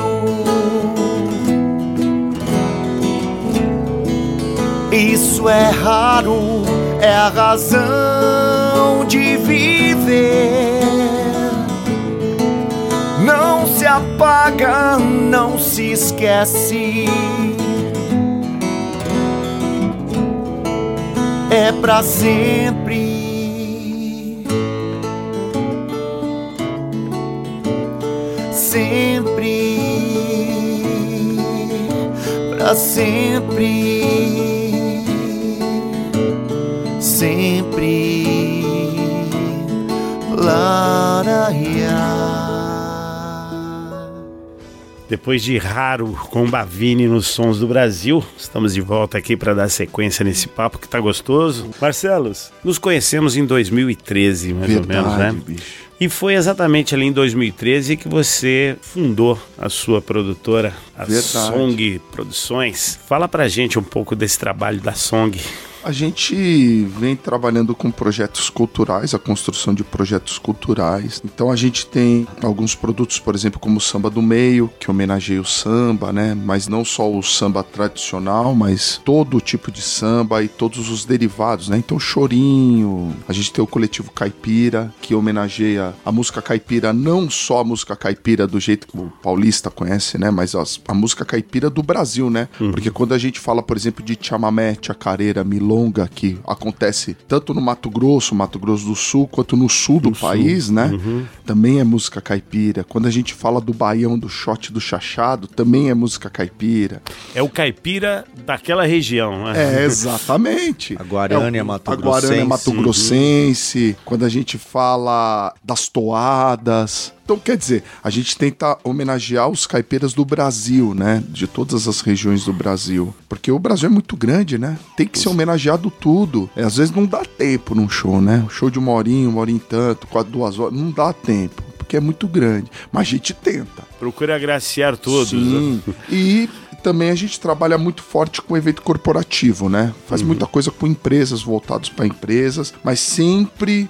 Isso é raro, é a razão de viver. Não se apaga, não se esquece. É pra sempre. Sempre. Pra sempre. Sempre. Laraiá. Depois de Raro com Bavini nos Sons do Brasil, estamos de volta aqui para dar sequência nesse papo que tá gostoso. Marcellus, nos conhecemos em 2013, mais ou menos, né? Bicho. E foi exatamente ali em 2013 que você fundou a sua produtora, a Song Produções. Fala pra gente um pouco desse trabalho da Song. A gente vem trabalhando com projetos culturais, a construção de projetos culturais. Então a gente tem alguns produtos, por exemplo, como o Samba do Meio, que homenageia o samba, né? Mas não só o samba tradicional, mas todo tipo de samba e todos os derivados, né? Então Chorinho, a gente tem o Coletivo Caipira, que homenageia a música caipira, não só a música caipira do jeito que o paulista conhece, né? Mas a música caipira do Brasil, né? Porque quando a gente fala, por exemplo, de chamamé, chacareira, milonga, longa que acontece tanto no Mato Grosso do Sul, quanto no sul do país, né? Também é música caipira. Quando a gente fala do baião, do shot, do chachado, também é música caipira. É o caipira daquela região, né? Exatamente. A Guarânia, Mato Grossense. Quando a gente fala das toadas. Então, quer dizer, a gente tenta homenagear os caipiras do Brasil, né? De todas as regiões do Brasil. Porque o Brasil é muito grande, né? Tem que ser homenageado tudo. Às vezes não dá tempo num show, né? Um show de uma horinha e tanto, 4, 2 horas, não dá tempo. Porque é muito grande. Mas a gente tenta. Procura agraciar todos. Sim. Né? E também a gente trabalha muito forte com evento corporativo, né? Faz muita coisa com empresas, voltados para empresas, mas sempre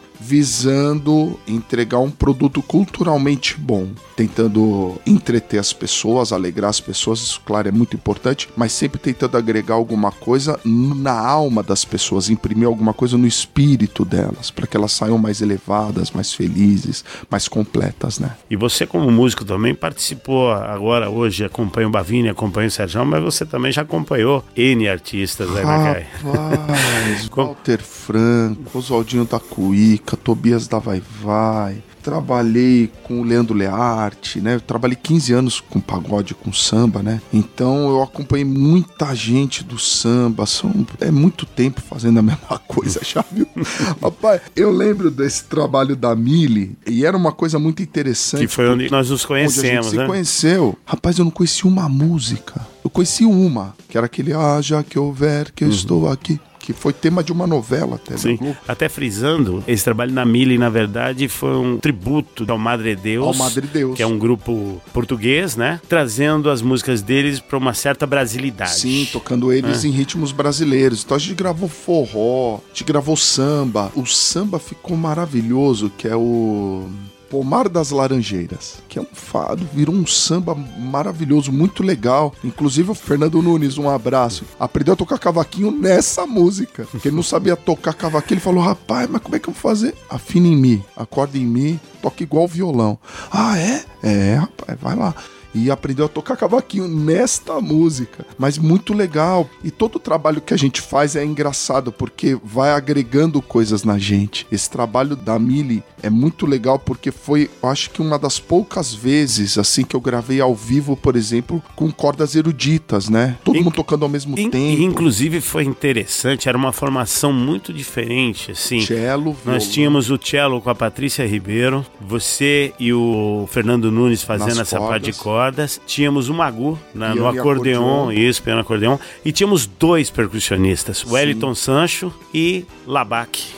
visando entregar um produto culturalmente bom, tentando entreter as pessoas, alegrar as pessoas, isso, claro, é muito importante, mas sempre tentando agregar alguma coisa na alma das pessoas, imprimir alguma coisa no espírito delas, para que elas saiam mais elevadas, mais felizes, mais completas, né? E você, como músico, também participou agora, hoje, acompanha o Bavini, acompanha o Serjão, mas você também já acompanhou N artistas, né, Macai? Rapaz, Walter Franco, Oswaldinho da Cuíca, Tobias da Vai Vai, trabalhei com o Leandro Learte, né? Eu trabalhei 15 anos com pagode, com samba, né? Então eu acompanhei muita gente do samba, é muito tempo fazendo a mesma coisa, já viu? Rapaz, eu lembro desse trabalho da Mili e era uma coisa muito interessante. Que foi onde nós nos conhecemos, onde a gente né? se conheceu. Rapaz, eu não conheci uma música. Eu conheci uma, que era aquele já que houver, que eu estou aqui. Que foi tema de uma novela até. Sim, até frisando, esse trabalho na Mili, na verdade, foi um tributo ao Madre Deus. Ao Madre Deus. Que é um grupo português, né? Trazendo as músicas deles para uma certa brasilidade. Sim, tocando eles em ritmos brasileiros. Então a gente gravou forró, a gente gravou samba. O samba ficou maravilhoso, que é o Pomar das Laranjeiras, que é um fado, virou um samba maravilhoso, muito legal. Inclusive o Fernando Nunes, um abraço, aprendeu a tocar cavaquinho nessa música, porque ele não sabia tocar cavaquinho. Ele falou: rapaz, mas como é que eu vou fazer? Afina em mi, acorda em mi, toca igual violão. Ah, é? É, rapaz, vai lá. E aprendeu a tocar cavaquinho nesta música. Mas muito legal. E todo o trabalho que a gente faz é engraçado, porque vai agregando coisas na gente. Esse trabalho da Mili é muito legal, porque foi, eu acho que uma das poucas vezes, assim, que eu gravei ao vivo, por exemplo, com cordas eruditas, né? Todo mundo tocando ao mesmo tempo. Inclusive foi interessante, era uma formação muito diferente, assim. Cello, violão. Nós tínhamos o cello com a Patrícia Ribeiro, você e o Fernando Nunes fazendo essa parte de cordas. Tínhamos o Magu no acordeon, isso, piano acordeon, e tínhamos 2 percussionistas, o Wellington Sancho e Labac.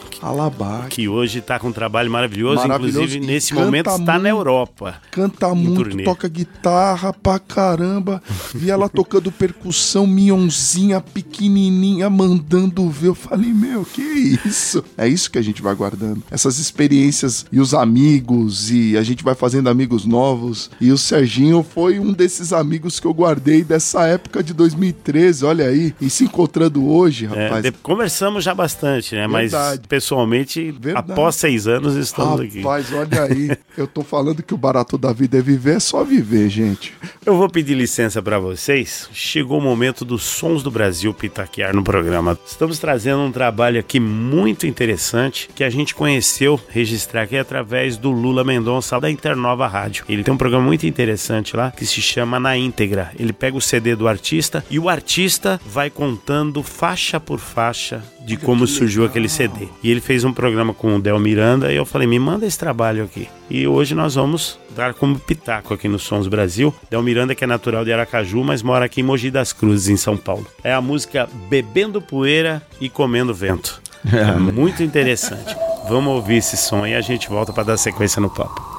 Que hoje está com um trabalho maravilhoso, inclusive nesse momento está na Europa. Canta muito, turnê. Toca guitarra pra caramba. Vi ela tocando percussão, minhonzinha, pequenininha, mandando ver. Eu falei, meu, que isso? É isso que a gente vai guardando. Essas experiências e os amigos, e a gente vai fazendo amigos novos. E o Serginho foi um desses amigos que eu guardei dessa época de 2013, olha aí. E se encontrando hoje, rapaz. Conversamos já bastante, né? Verdade. Mas pessoalmente, após 6 anos, estamos aqui. Rapaz, olha aí, eu tô falando que o barato da vida é viver, é só viver, gente. Eu vou pedir licença para vocês. Chegou o momento dos Sons do Brasil pitaquear no programa. Estamos trazendo um trabalho aqui muito interessante, que a gente conheceu, registrar aqui através do Lula Mendonça, da Internova Rádio. Ele tem um programa muito interessante lá, que se chama Na Íntegra. Ele pega o CD do artista e o artista vai contando faixa por faixa de como surgiu aquele CD. E ele fez um programa com o Del Miranda e eu falei, me manda esse trabalho aqui. E hoje nós vamos dar como pitaco aqui no Sons Brasil. Del Miranda, que é natural de Aracaju, mas mora aqui em Mogi das Cruzes, em São Paulo. É a música Bebendo Poeira e Comendo Vento. É muito interessante. Vamos ouvir esse som e a gente volta para dar sequência no papo.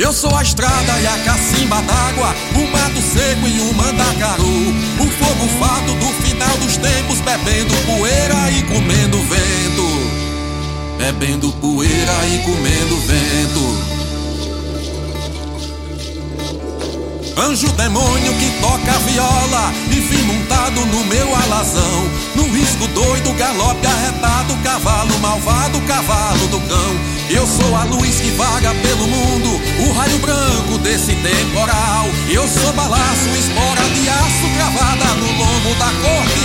Eu sou a estrada e a cacimba d'água, o mato seco e o mandacaru, o fogo fato do final dos tempos, bebendo poeira e comendo vento. Bebendo poeira e comendo vento. Anjo demônio que toca viola, e vim montado no meu alazão, num risco doido, galope arretado, cavalo malvado, cavalo do cão. Eu sou a luz que vaga pelo mundo, o raio branco desse temporal. Eu sou balaço, espora de aço, cravada no lombo da corte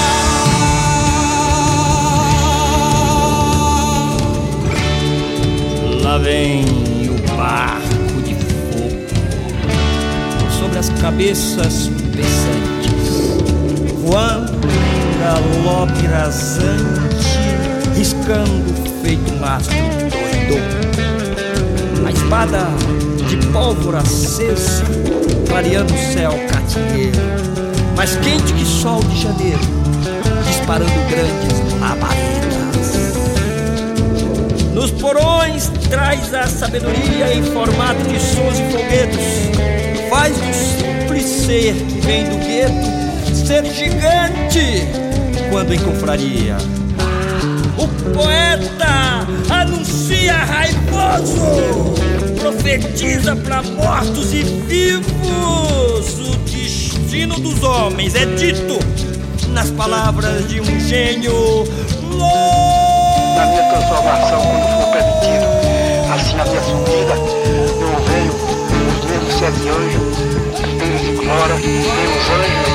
real. Lá vem o barco de fogo sobre as cabeças pesantes, voando em galope rasante, riscando feito um astro doido. A espada de pólvora acesa, clareando o céu catingueiro, mais quente que sol de janeiro, disparando grandes labaredas. Nos porões traz a sabedoria em formato de sons e foguetos, faz do simples ser que vem do gueto ser gigante quando em confraria. O poeta anuncia raivoso, profetiza para mortos e vivos. O destino dos homens é dito nas palavras de um gênio louco. Na minha transformação, quando for permitido, assim a minha sumida, eu vejo os mesmos 7 anjos, as filhas de glória, meus anjos,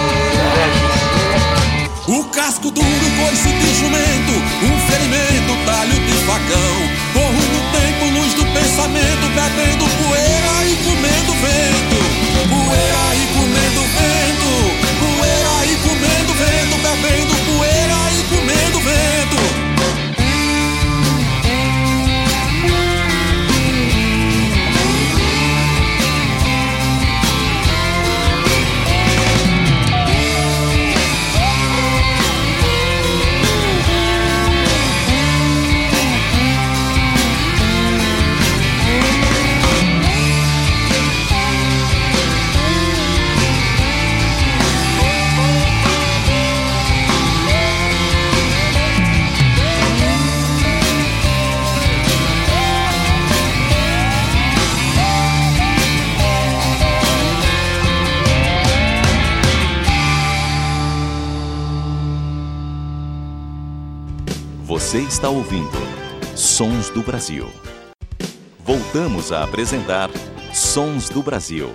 o casco duro, coice de jumento, um ferimento, talho de facão. Corro no tempo, luz do pensamento, bebendo poeira e comendo vento. Poeira e comendo vento, poeira e comendo vento, bebendo poeira e comendo vento. Você está ouvindo Sons do Brasil. Voltamos a apresentar Sons do Brasil.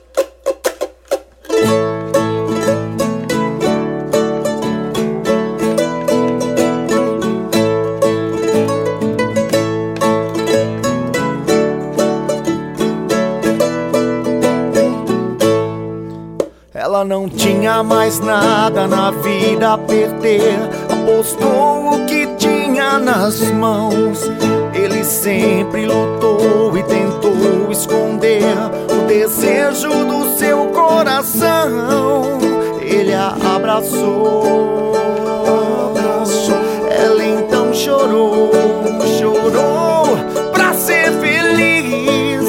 Ela não tinha mais nada na vida a perder, apostou o que tinha nas mãos. Ele sempre lutou e tentou esconder o desejo do seu coração. Ele a abraçou, ela então chorou, chorou pra ser feliz.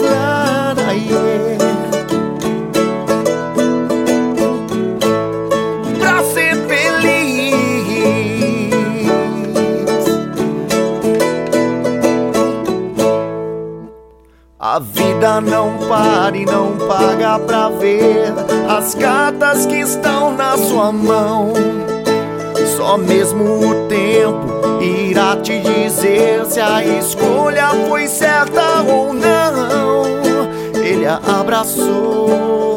Pra ser feliz. A vida não para e não paga pra ver as cartas que estão na sua mão. Só mesmo o tempo irá te dizer se a escolha foi certa ou não. Ele a abraçou,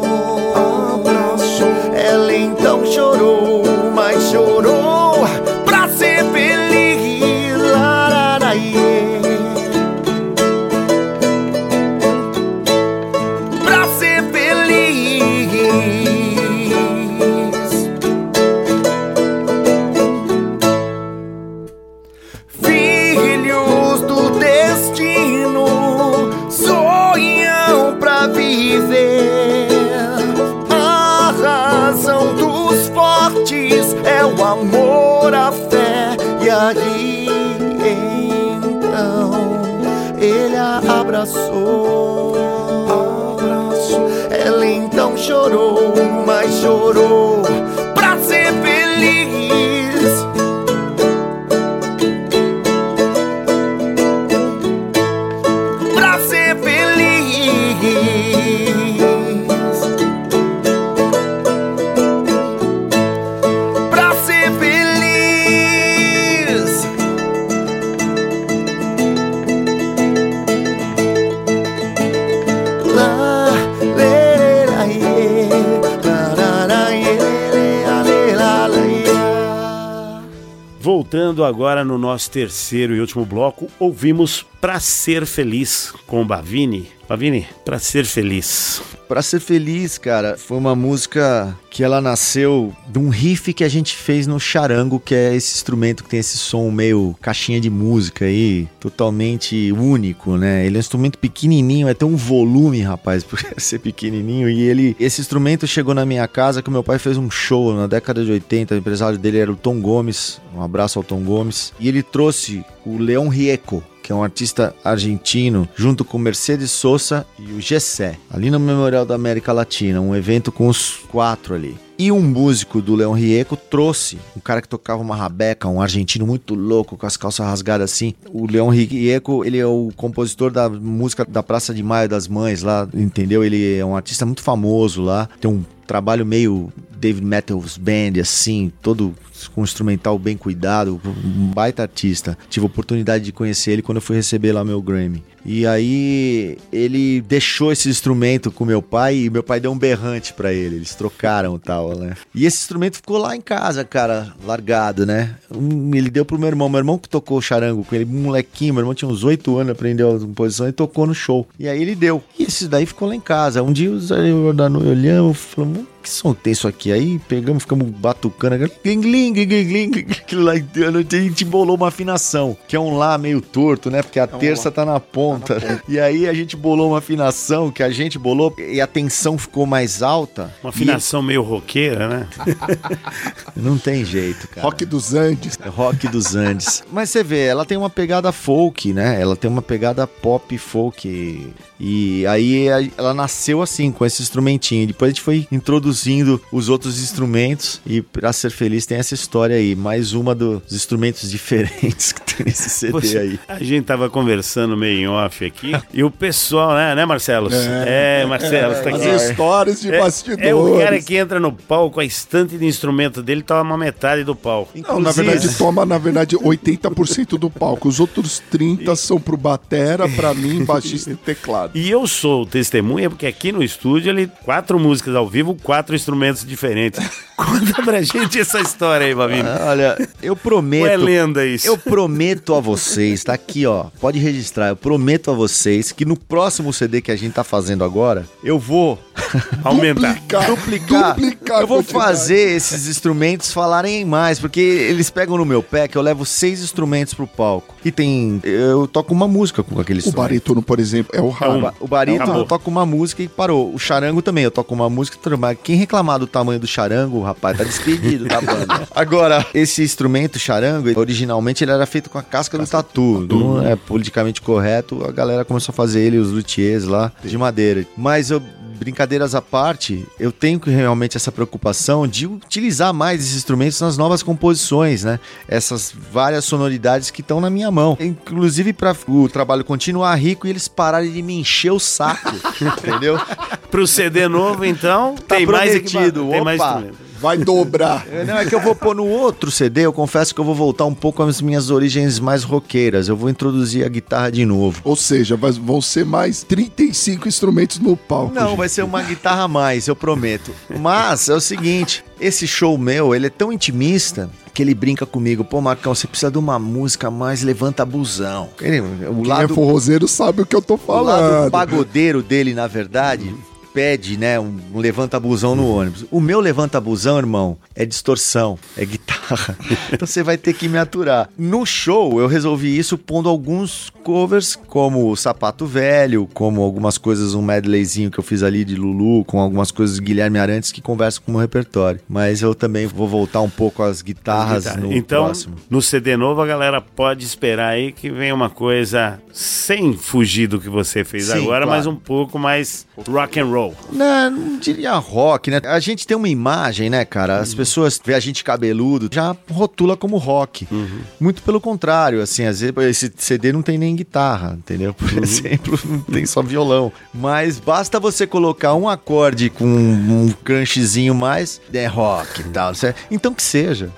ela então chorou, mas chorou pra ser feliz. Pra ser feliz. Filhos do destino sonham pra viver. A razão dos fortes é o amor, a fé. E aí então ele a abraçou. Ela então chorou, mas chorou pra ser feliz. Pra ser feliz. Pra ser feliz. Lá, lê, lá, iê, lá, lá, lá, iê, lê, lá, lê, lá, lá, iê. Voltando agora no nosso terceiro e último bloco, ouvimos Pra Ser Feliz com Bavini. Bavini, Pra Ser Feliz. Pra Ser Feliz, cara, foi uma música que ela nasceu de um riff que a gente fez no charango, que é esse instrumento que tem esse som meio caixinha de música aí, totalmente único, né? Ele é um instrumento pequenininho, é ter um volume, rapaz, por ser pequenininho. E esse instrumento chegou na minha casa que o meu pai fez um show na década de 80, o empresário dele era o Tom Gomes, um abraço ao Tom Gomes, e ele trouxe o Leon Gieco, que é um artista argentino, junto com Mercedes Sosa e o Gessé, ali no Memorial da América Latina, um evento com os 4 ali. E um músico do Leon Gieco trouxe um cara que tocava uma rabeca, um argentino muito louco, com as calças rasgadas assim. O Leon Gieco, ele é o compositor da música da Praça de Maio das Mães lá, entendeu? Ele é um artista muito famoso lá, tem um trabalho meio David Matthews Band, assim, todo com um instrumental bem cuidado, um baita artista. Tive a oportunidade de conhecer ele quando eu fui receber lá meu Grammy. E aí ele deixou esse instrumento com meu pai e meu pai deu um berrante pra ele, eles trocaram e tal, né? E esse instrumento ficou lá em casa, cara, largado, né? Ele deu pro meu irmão que tocou charango com ele, um molequinho, meu irmão tinha uns 8 anos, aprendeu a composição e tocou no show. E aí ele deu. E esse daí ficou lá em casa. Um dia olhamos e falamos, que som tem isso aqui? Aí pegamos, ficamos batucando, aquilo lá inteiro, a gente bolou uma afinação, que é um lá meio torto, né? Porque a terça tá na ponta. E aí a gente bolou uma afinação que a gente bolou e a tensão ficou mais alta. Uma afinação meio roqueira, né? Não tem jeito, cara. Rock dos Andes. Rock dos Andes. Mas você vê, ela tem uma pegada folk, né? Ela tem uma pegada pop folk. E aí ela nasceu assim, com esse instrumentinho. Depois a gente foi introduzindo os outros instrumentos. E Pra Ser Feliz tem essa história aí. Mais uma dos instrumentos diferentes que tem nesse CD aí. A gente tava conversando meio em off aqui. E o pessoal, né Marcelo? Marcelo, tá aqui. As histórias de bastidores. É o cara que entra no palco, a estante de instrumento dele toma metade do palco. Não, na verdade, toma 80% do palco. Os outros 30% são pro batera, pra mim, baixista e teclado. E eu sou testemunha, porque aqui no estúdio, 4 músicas ao vivo, 4 instrumentos diferentes. Conta pra gente essa história aí, Bavini. Olha, eu prometo... Ou é lenda isso? Eu prometo a vocês, tá aqui, ó, pode registrar, eu prometo a vocês que no próximo CD que a gente tá fazendo agora, eu vou... aumentar. Duplicar. Eu vou fazer esses instrumentos falarem mais, porque eles pegam no meu pé que eu levo 6 instrumentos pro palco. E eu toco uma música com aquele instrumento. O barítono, por exemplo, é o ramo. O barítono eu toco uma música e parou. O charango também, eu toco uma música e mas quem reclamar do tamanho do charango, rapaz, tá despedido da banda. Agora, esse instrumento charango, originalmente ele era feito com a casca do tatu. Não é politicamente correto, a galera começou a fazer ele, os luthiers lá, de madeira. Mas brincadeiras à parte, eu tenho realmente essa preocupação de utilizar mais esses instrumentos nas novas composições, né? Essas várias sonoridades que estão na minha mão. Inclusive para o trabalho continuar rico e eles pararem de me encher o saco, entendeu? Pro CD novo, então, tá tem prometido. Tem mais instrumento. Vai dobrar. Não, é que eu vou pôr no outro CD, eu confesso que eu vou voltar um pouco às minhas origens mais roqueiras. Eu vou introduzir a guitarra de novo. Ou seja, vão ser mais 35 instrumentos no palco. Não, vai ser uma guitarra a mais, eu prometo. Mas é o seguinte, esse show meu, ele é tão intimista que ele brinca comigo. Pô, Marcão, você precisa de uma música mais levanta busão. Quem é forrozeiro sabe o que eu tô falando. O lado pagodeiro dele, na verdade... pede, né, um levanta-busão no ônibus. O meu levanta-busão, irmão, é distorção, é guitarra guitarra. Então você vai ter que me aturar. No show, eu resolvi isso pondo alguns covers, como Sapato Velho, como algumas coisas, um medleyzinho que eu fiz ali de Lulu, com algumas coisas de Guilherme Arantes que conversam com o meu repertório. Mas eu também vou voltar um pouco às guitarras no próximo. Então, no CD novo, a galera pode esperar aí que vem uma coisa sem fugir do que você fez agora, claro, mas um pouco mais rock and roll. Não diria rock, né? A gente tem uma imagem, né, cara? As pessoas vê a gente cabeludo, já rotula como rock. Muito pelo contrário, assim, às vezes esse CD não tem nem guitarra, entendeu? Por exemplo, não tem só violão. Mas basta você colocar um acorde com um crunchzinho mais, é rock e tal, certo? Então que seja.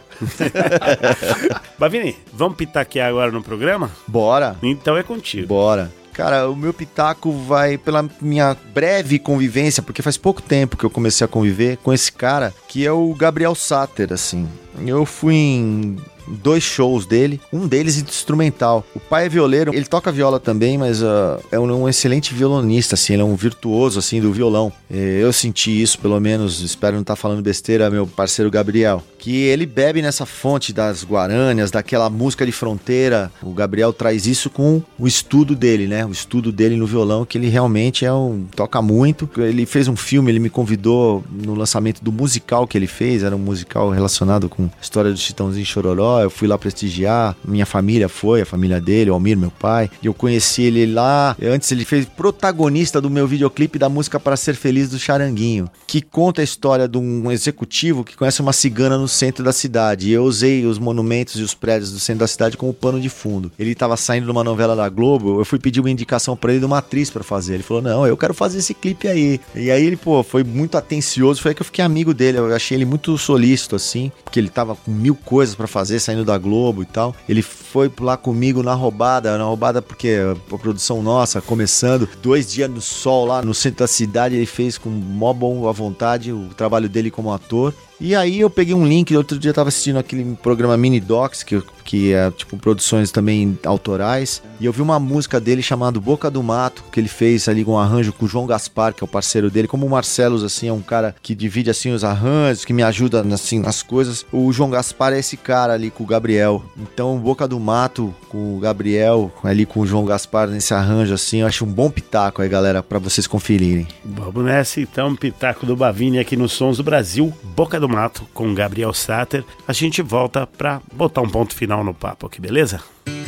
Bavini, vamos pitaquear agora no programa? Bora. Então é contigo. Bora. Cara, o meu pitaco vai pela minha breve convivência, porque faz pouco tempo que eu comecei a conviver com esse cara, que é o Gabriel Sater, assim. Eu fui em 2 shows dele, um deles instrumental. O pai é violeiro, ele toca viola também, mas é um excelente violonista, assim, ele é um virtuoso, assim, do violão. Eu senti isso, pelo menos, espero não estar falando besteira, meu parceiro Gabriel, que ele bebe nessa fonte das guarânias, daquela música de fronteira. O Gabriel traz isso com o estudo dele, né? O estudo dele no violão, que ele realmente toca muito. Ele fez um filme, ele me convidou no lançamento do musical que ele fez, era um musical relacionado com a história do Chitãozinho e Chororó. Eu fui lá prestigiar, minha família foi, a família dele, o Almir, meu pai, e eu conheci ele lá. Antes ele fez protagonista do meu videoclipe da música Para Ser Feliz do Charanguinho, que conta a história de um executivo que conhece uma cigana no centro da cidade, e eu usei os monumentos e os prédios do centro da cidade como pano de fundo. Ele estava saindo de uma novela da Globo, eu fui pedir uma indicação para ele de uma atriz para fazer. Ele falou, não, eu quero fazer esse clipe aí. E aí ele, foi muito atencioso, foi aí que eu fiquei amigo dele, eu achei ele muito solícito, assim, porque ele tava com 1000 coisas para fazer, saindo da Globo e tal. Ele foi lá comigo na roubada porque a produção nossa, começando, 2 dias no sol lá no centro da cidade, ele fez com mó boa vontade o trabalho dele como ator. E aí eu peguei um link, outro dia eu tava assistindo aquele programa Mini Docs, que é tipo produções também autorais, e eu vi uma música dele chamada Boca do Mato, que ele fez ali com um arranjo com o João Gaspar, que é o parceiro dele, como o Marcelos, assim, é um cara que divide assim os arranjos, que me ajuda assim nas coisas. O João Gaspar é esse cara ali com o Gabriel. Então Boca do Mato com o Gabriel, ali com o João Gaspar nesse arranjo assim, eu acho um bom pitaco aí, galera, pra vocês conferirem. Vamos nessa então, pitaco do Bavini aqui nos Sons do Brasil, Boca do Mato com Gabriel Sater. A gente volta pra botar um ponto final no papo aqui, beleza?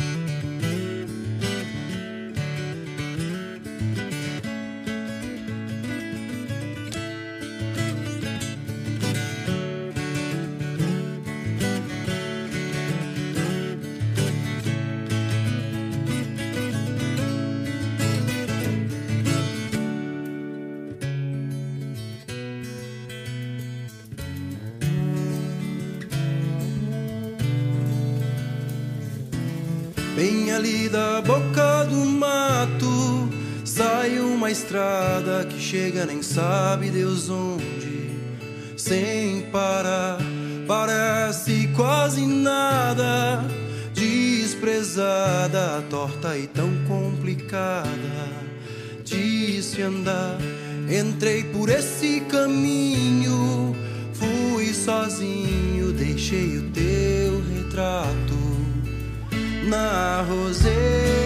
Bem ali da boca do mato sai uma estrada que chega nem sabe Deus onde. Sem parar, parece quase nada. Desprezada, torta e tão complicada de se andar. Entrei por esse caminho, fui sozinho, deixei o teu retrato na roseira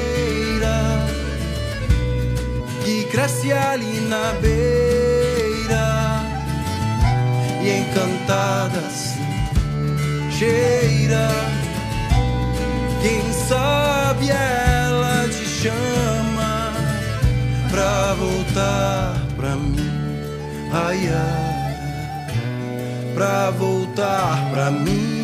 que cresce ali na beira e encantada assim cheira. Quem sabe ela te chama pra voltar pra mim, ai, ai, pra voltar pra mim.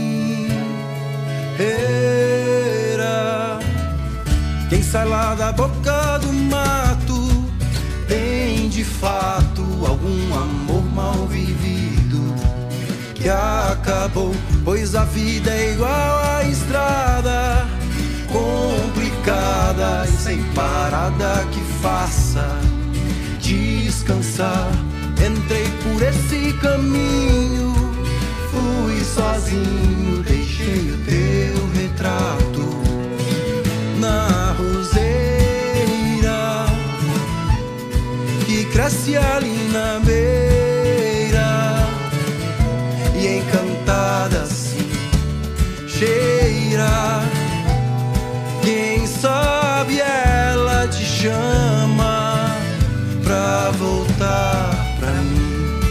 Quem sai lá da boca do mato tem de fato algum amor mal vivido que acabou, pois a vida é igual à estrada, complicada e sem parada que faça descansar. Entrei por esse caminho, fui sozinho, deixei o teu retrato na roseira que cresce ali na beira e encantada assim cheira. Quem sabe ela te chama pra voltar pra mim.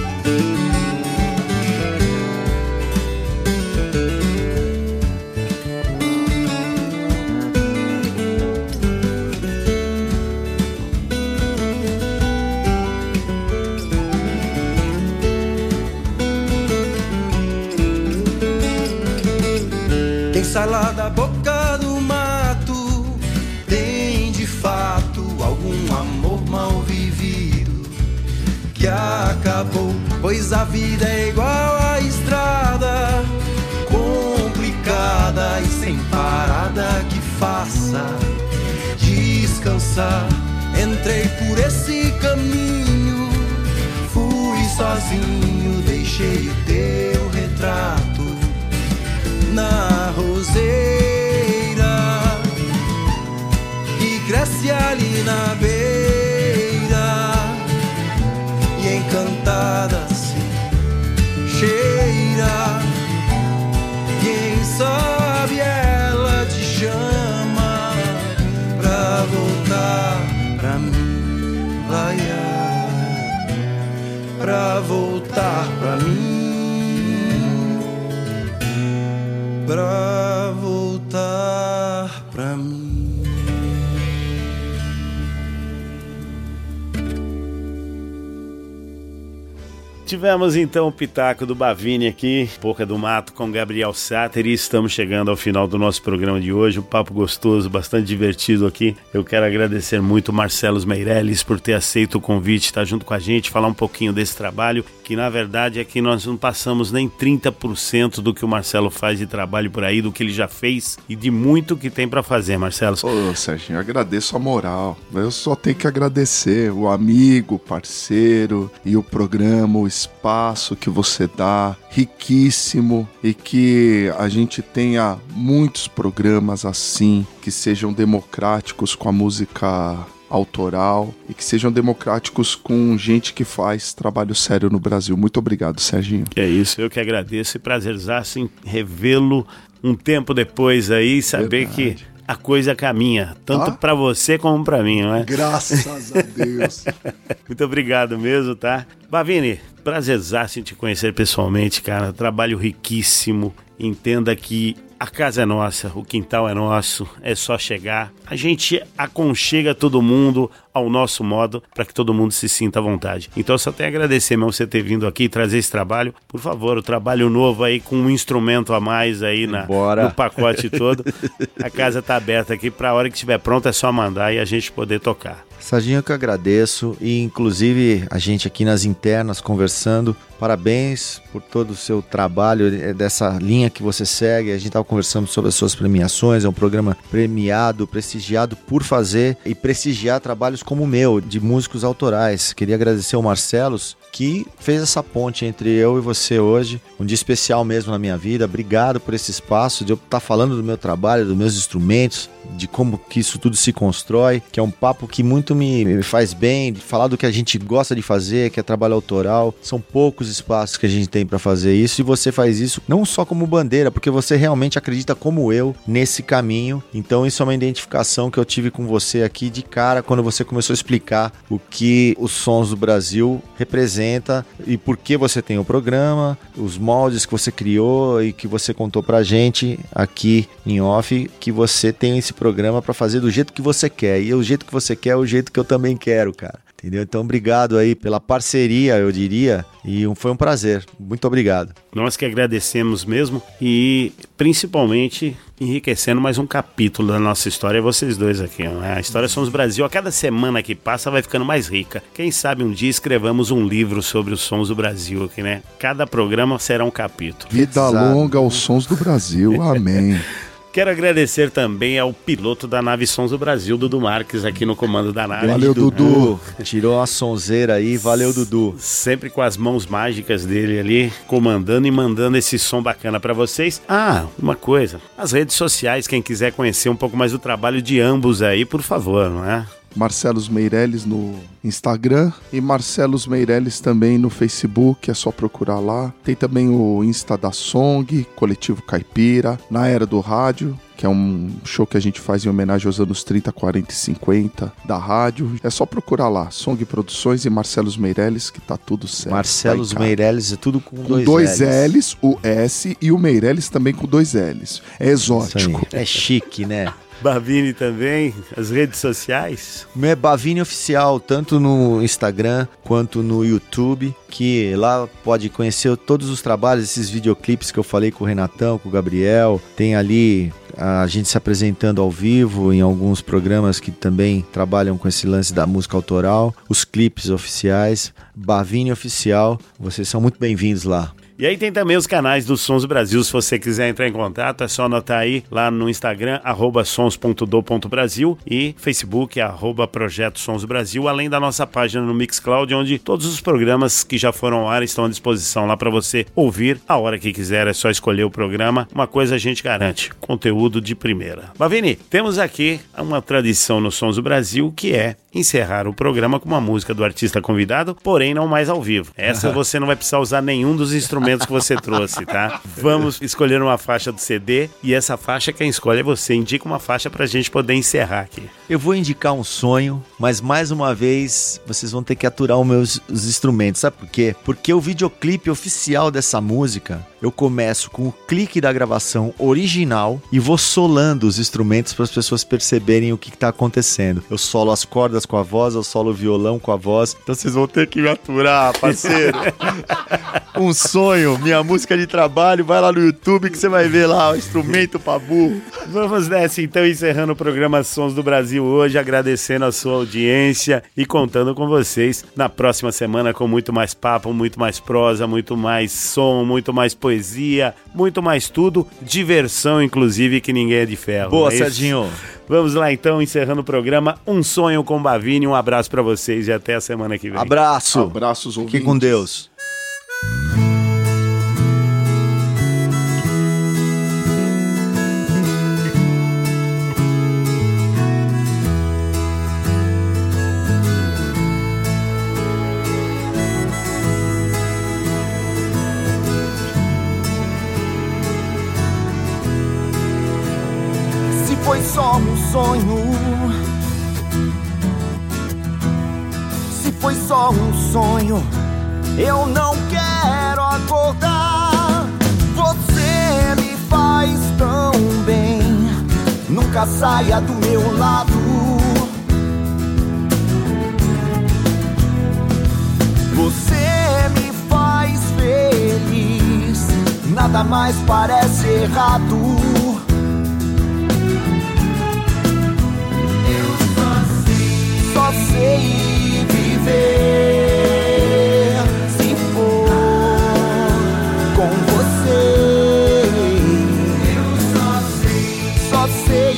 Quem sai lá da boca do mato tem de fato algum amor mal vivido que acabou, pois a vida é igual à estrada, complicada e sem parada que faça descansar. Entrei por esse caminho, fui sozinho, deixei o teu retrato na roseira que cresce ali na beira, e encantada se cheira. Quem sabe ela te chama pra voltar pra mim, pra voltar pra mim, pra voltar pra mim. Tivemos então o Pitaco do Bavini aqui, Boca do Mato com Gabriel Sater, e estamos chegando ao final do nosso programa de hoje, um papo gostoso, bastante divertido aqui. Eu quero agradecer muito o Marcelo Meirelles por ter aceito o convite, estar junto com a gente, falar um pouquinho desse trabalho, que na verdade é que nós não passamos nem 30% do que o Marcelo faz de trabalho por aí, do que ele já fez e de muito que tem para fazer, Marcelo. Ô, Serginho, eu agradeço a moral. Eu só tenho que agradecer o amigo, o parceiro e o programa, o espaço que você dá, riquíssimo, e que a gente tenha muitos programas assim, que sejam democráticos com a música autoral e que sejam democráticos com gente que faz trabalho sério no Brasil. Muito obrigado, Serginho. É isso, eu que agradeço, e prazerzaço em revê-lo um tempo depois aí, saber que a coisa caminha, tanto pra você como pra mim, não é? Graças a Deus. Muito obrigado mesmo, tá? Bavini, prazerzaço em te conhecer pessoalmente, cara. Trabalho riquíssimo. Entenda que a casa é nossa, o quintal é nosso, é só chegar. A gente aconchega todo mundo ao nosso modo para que todo mundo se sinta à vontade. Então eu só tenho a agradecer mesmo você ter vindo aqui e trazer esse trabalho. Por favor, o trabalho novo aí com um instrumento a mais aí no pacote todo. A casa tá aberta aqui, para a hora que estiver pronto é só mandar e a gente poder tocar. Serginho, que eu agradeço, e inclusive a gente aqui nas internas conversando, parabéns por todo o seu trabalho, dessa linha que você segue. A gente estava conversando sobre as suas premiações, é um programa premiado, prestigiado por fazer e prestigiar trabalhos como o meu, de músicos autorais. Queria agradecer ao Marcelos, que fez essa ponte entre eu e você hoje, um dia especial mesmo na minha vida. Obrigado por esse espaço, de eu estar falando do meu trabalho, dos meus instrumentos, de como que isso tudo se constrói, que é um papo que muito me faz bem, de falar do que a gente gosta de fazer, que é trabalho autoral. São poucos espaços que a gente tem para fazer isso, e você faz isso não só como bandeira, porque você realmente acredita como eu nesse caminho. Então isso é uma identificação que eu tive com você aqui de cara, quando você começou a explicar o que os Sons do Brasil representa e por que você tem o programa, os moldes que você criou e que você contou pra gente aqui em off, que você tem esse programa para fazer do jeito que você quer, e o jeito que você quer é o jeito que eu também quero, cara. Entendeu? Então, obrigado aí pela parceria, eu diria, e foi um prazer. Muito obrigado. Nós que agradecemos mesmo, e principalmente enriquecendo mais um capítulo da nossa história, vocês dois aqui, né? A história Sons do Brasil, a cada semana que passa vai ficando mais rica. Quem sabe um dia escrevamos um livro sobre os Sons do Brasil aqui, né? Cada programa será um capítulo. Vida longa aos Sons do Brasil, amém. Quero agradecer também ao piloto da nave Sons do Brasil, Dudu Marques, aqui no comando da nave. Valeu, Dudu. Tirou uma sonzeira aí, valeu, Dudu. Sempre com as mãos mágicas dele ali, comandando e mandando esse som bacana pra vocês. Ah, uma coisa, as redes sociais, quem quiser conhecer um pouco mais do trabalho de ambos aí, por favor, não é? Marcelos Meirelles no Instagram e Marcelos Meirelles também no Facebook, é só procurar lá. Tem também o Insta da Song, Coletivo Caipira, Na Era do Rádio, que é um show que a gente faz em homenagem aos anos 30, 40 e 50 da rádio. É só procurar lá, Song Produções e Marcelos Meirelles, que tá tudo certo. Marcelos Meirelles é tudo com dois L's, o S, e o Meirelles também com 2 L's. É exótico. É chique, né? Bavini também, as redes sociais. É Bavini Oficial, tanto no Instagram quanto no YouTube, que lá pode conhecer todos os trabalhos, esses videoclipes que eu falei com o Renatão, com o Gabriel. Tem ali a gente se apresentando ao vivo em alguns programas que também trabalham com esse lance da música autoral, os clipes oficiais, Bavini Oficial, vocês são muito bem-vindos lá. E aí tem também os canais do Sons do Brasil, se você quiser entrar em contato, é só anotar aí lá no Instagram, @sons.do.brasil e Facebook, @Projeto Sons do Brasil, além da nossa página no Mixcloud, onde todos os programas que já foram ao ar estão à disposição lá para você ouvir a hora que quiser, é só escolher o programa. Uma coisa a gente garante, conteúdo de primeira. Bavini, temos aqui uma tradição no Sons do Brasil, que é encerrar o programa com uma música do artista convidado, porém não mais ao vivo. Essa você não vai precisar usar nenhum dos instrumentos que você trouxe, tá? Vamos escolher uma faixa do CD e essa faixa quem escolhe é você. Indica uma faixa pra gente poder encerrar aqui. Eu vou indicar um sonho, mas mais uma vez vocês vão ter que aturar os instrumentos. Sabe por quê? Porque o videoclipe oficial dessa música, eu começo com o clique da gravação original e vou solando os instrumentos para as pessoas perceberem o que está acontecendo. Eu solo as cordas com a voz, eu solo o violão com a voz. Então vocês vão ter que me aturar, parceiro. Um sonho, minha música de trabalho, vai lá no YouTube que você vai ver lá o instrumento pra burro. Vamos nessa então, encerrando o programa Sons do Brasil hoje, agradecendo a sua audiência e contando com vocês na próxima semana com muito mais papo, muito mais prosa, muito mais som, muito mais poesia, muito mais tudo, diversão inclusive, que ninguém é de ferro. Boa, Serginho. Vamos lá então, encerrando o programa Um Sonho com Bavini, um abraço pra vocês e até a semana que vem. Abraço. Abraços, ouvintes. Fique com Deus. Se foi só um sonho, se foi só um sonho, eu não quero acordar. Você me faz tão bem, nunca saia do meu lado. Você me faz feliz, nada mais parece errado. Só sei viver se for com você. Eu só sei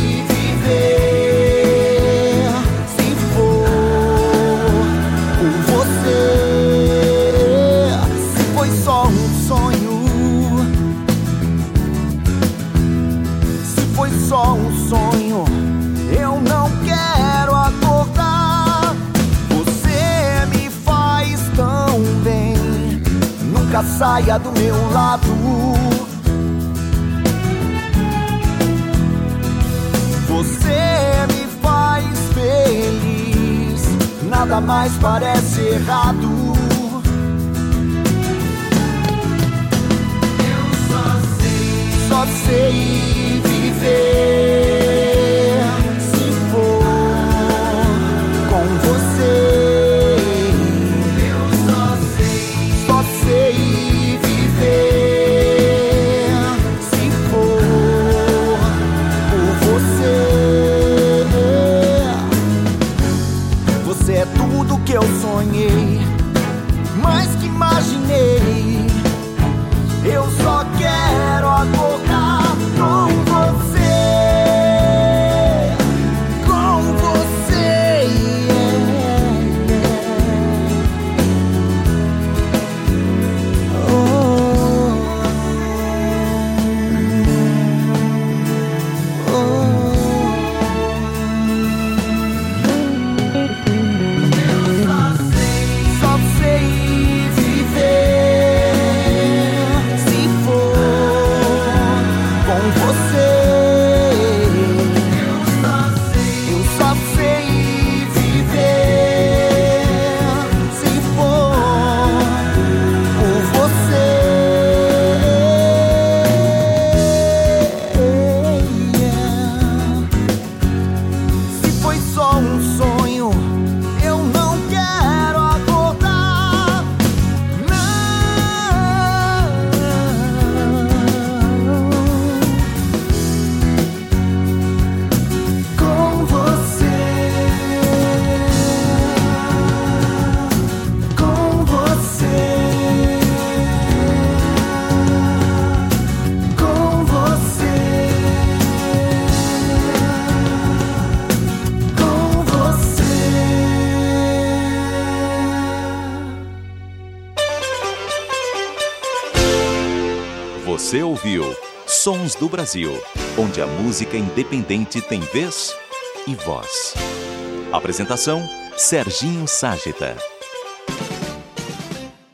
viver se for com você. Se foi só um sonho, se foi só um sonho, eu não quero acordar. Você me faz tão bem, nunca saia do meu lado. Você me faz feliz, nada mais parece errado. Eu só sei viver se for com você. Eu só sei viver se for por você. Você é tudo que eu sonhei, mais que imaginei. Eu só quero acordar com você, com você. Você ouviu Sons do Brasil, onde a música independente tem vez e voz. Apresentação: Serginho Ságita.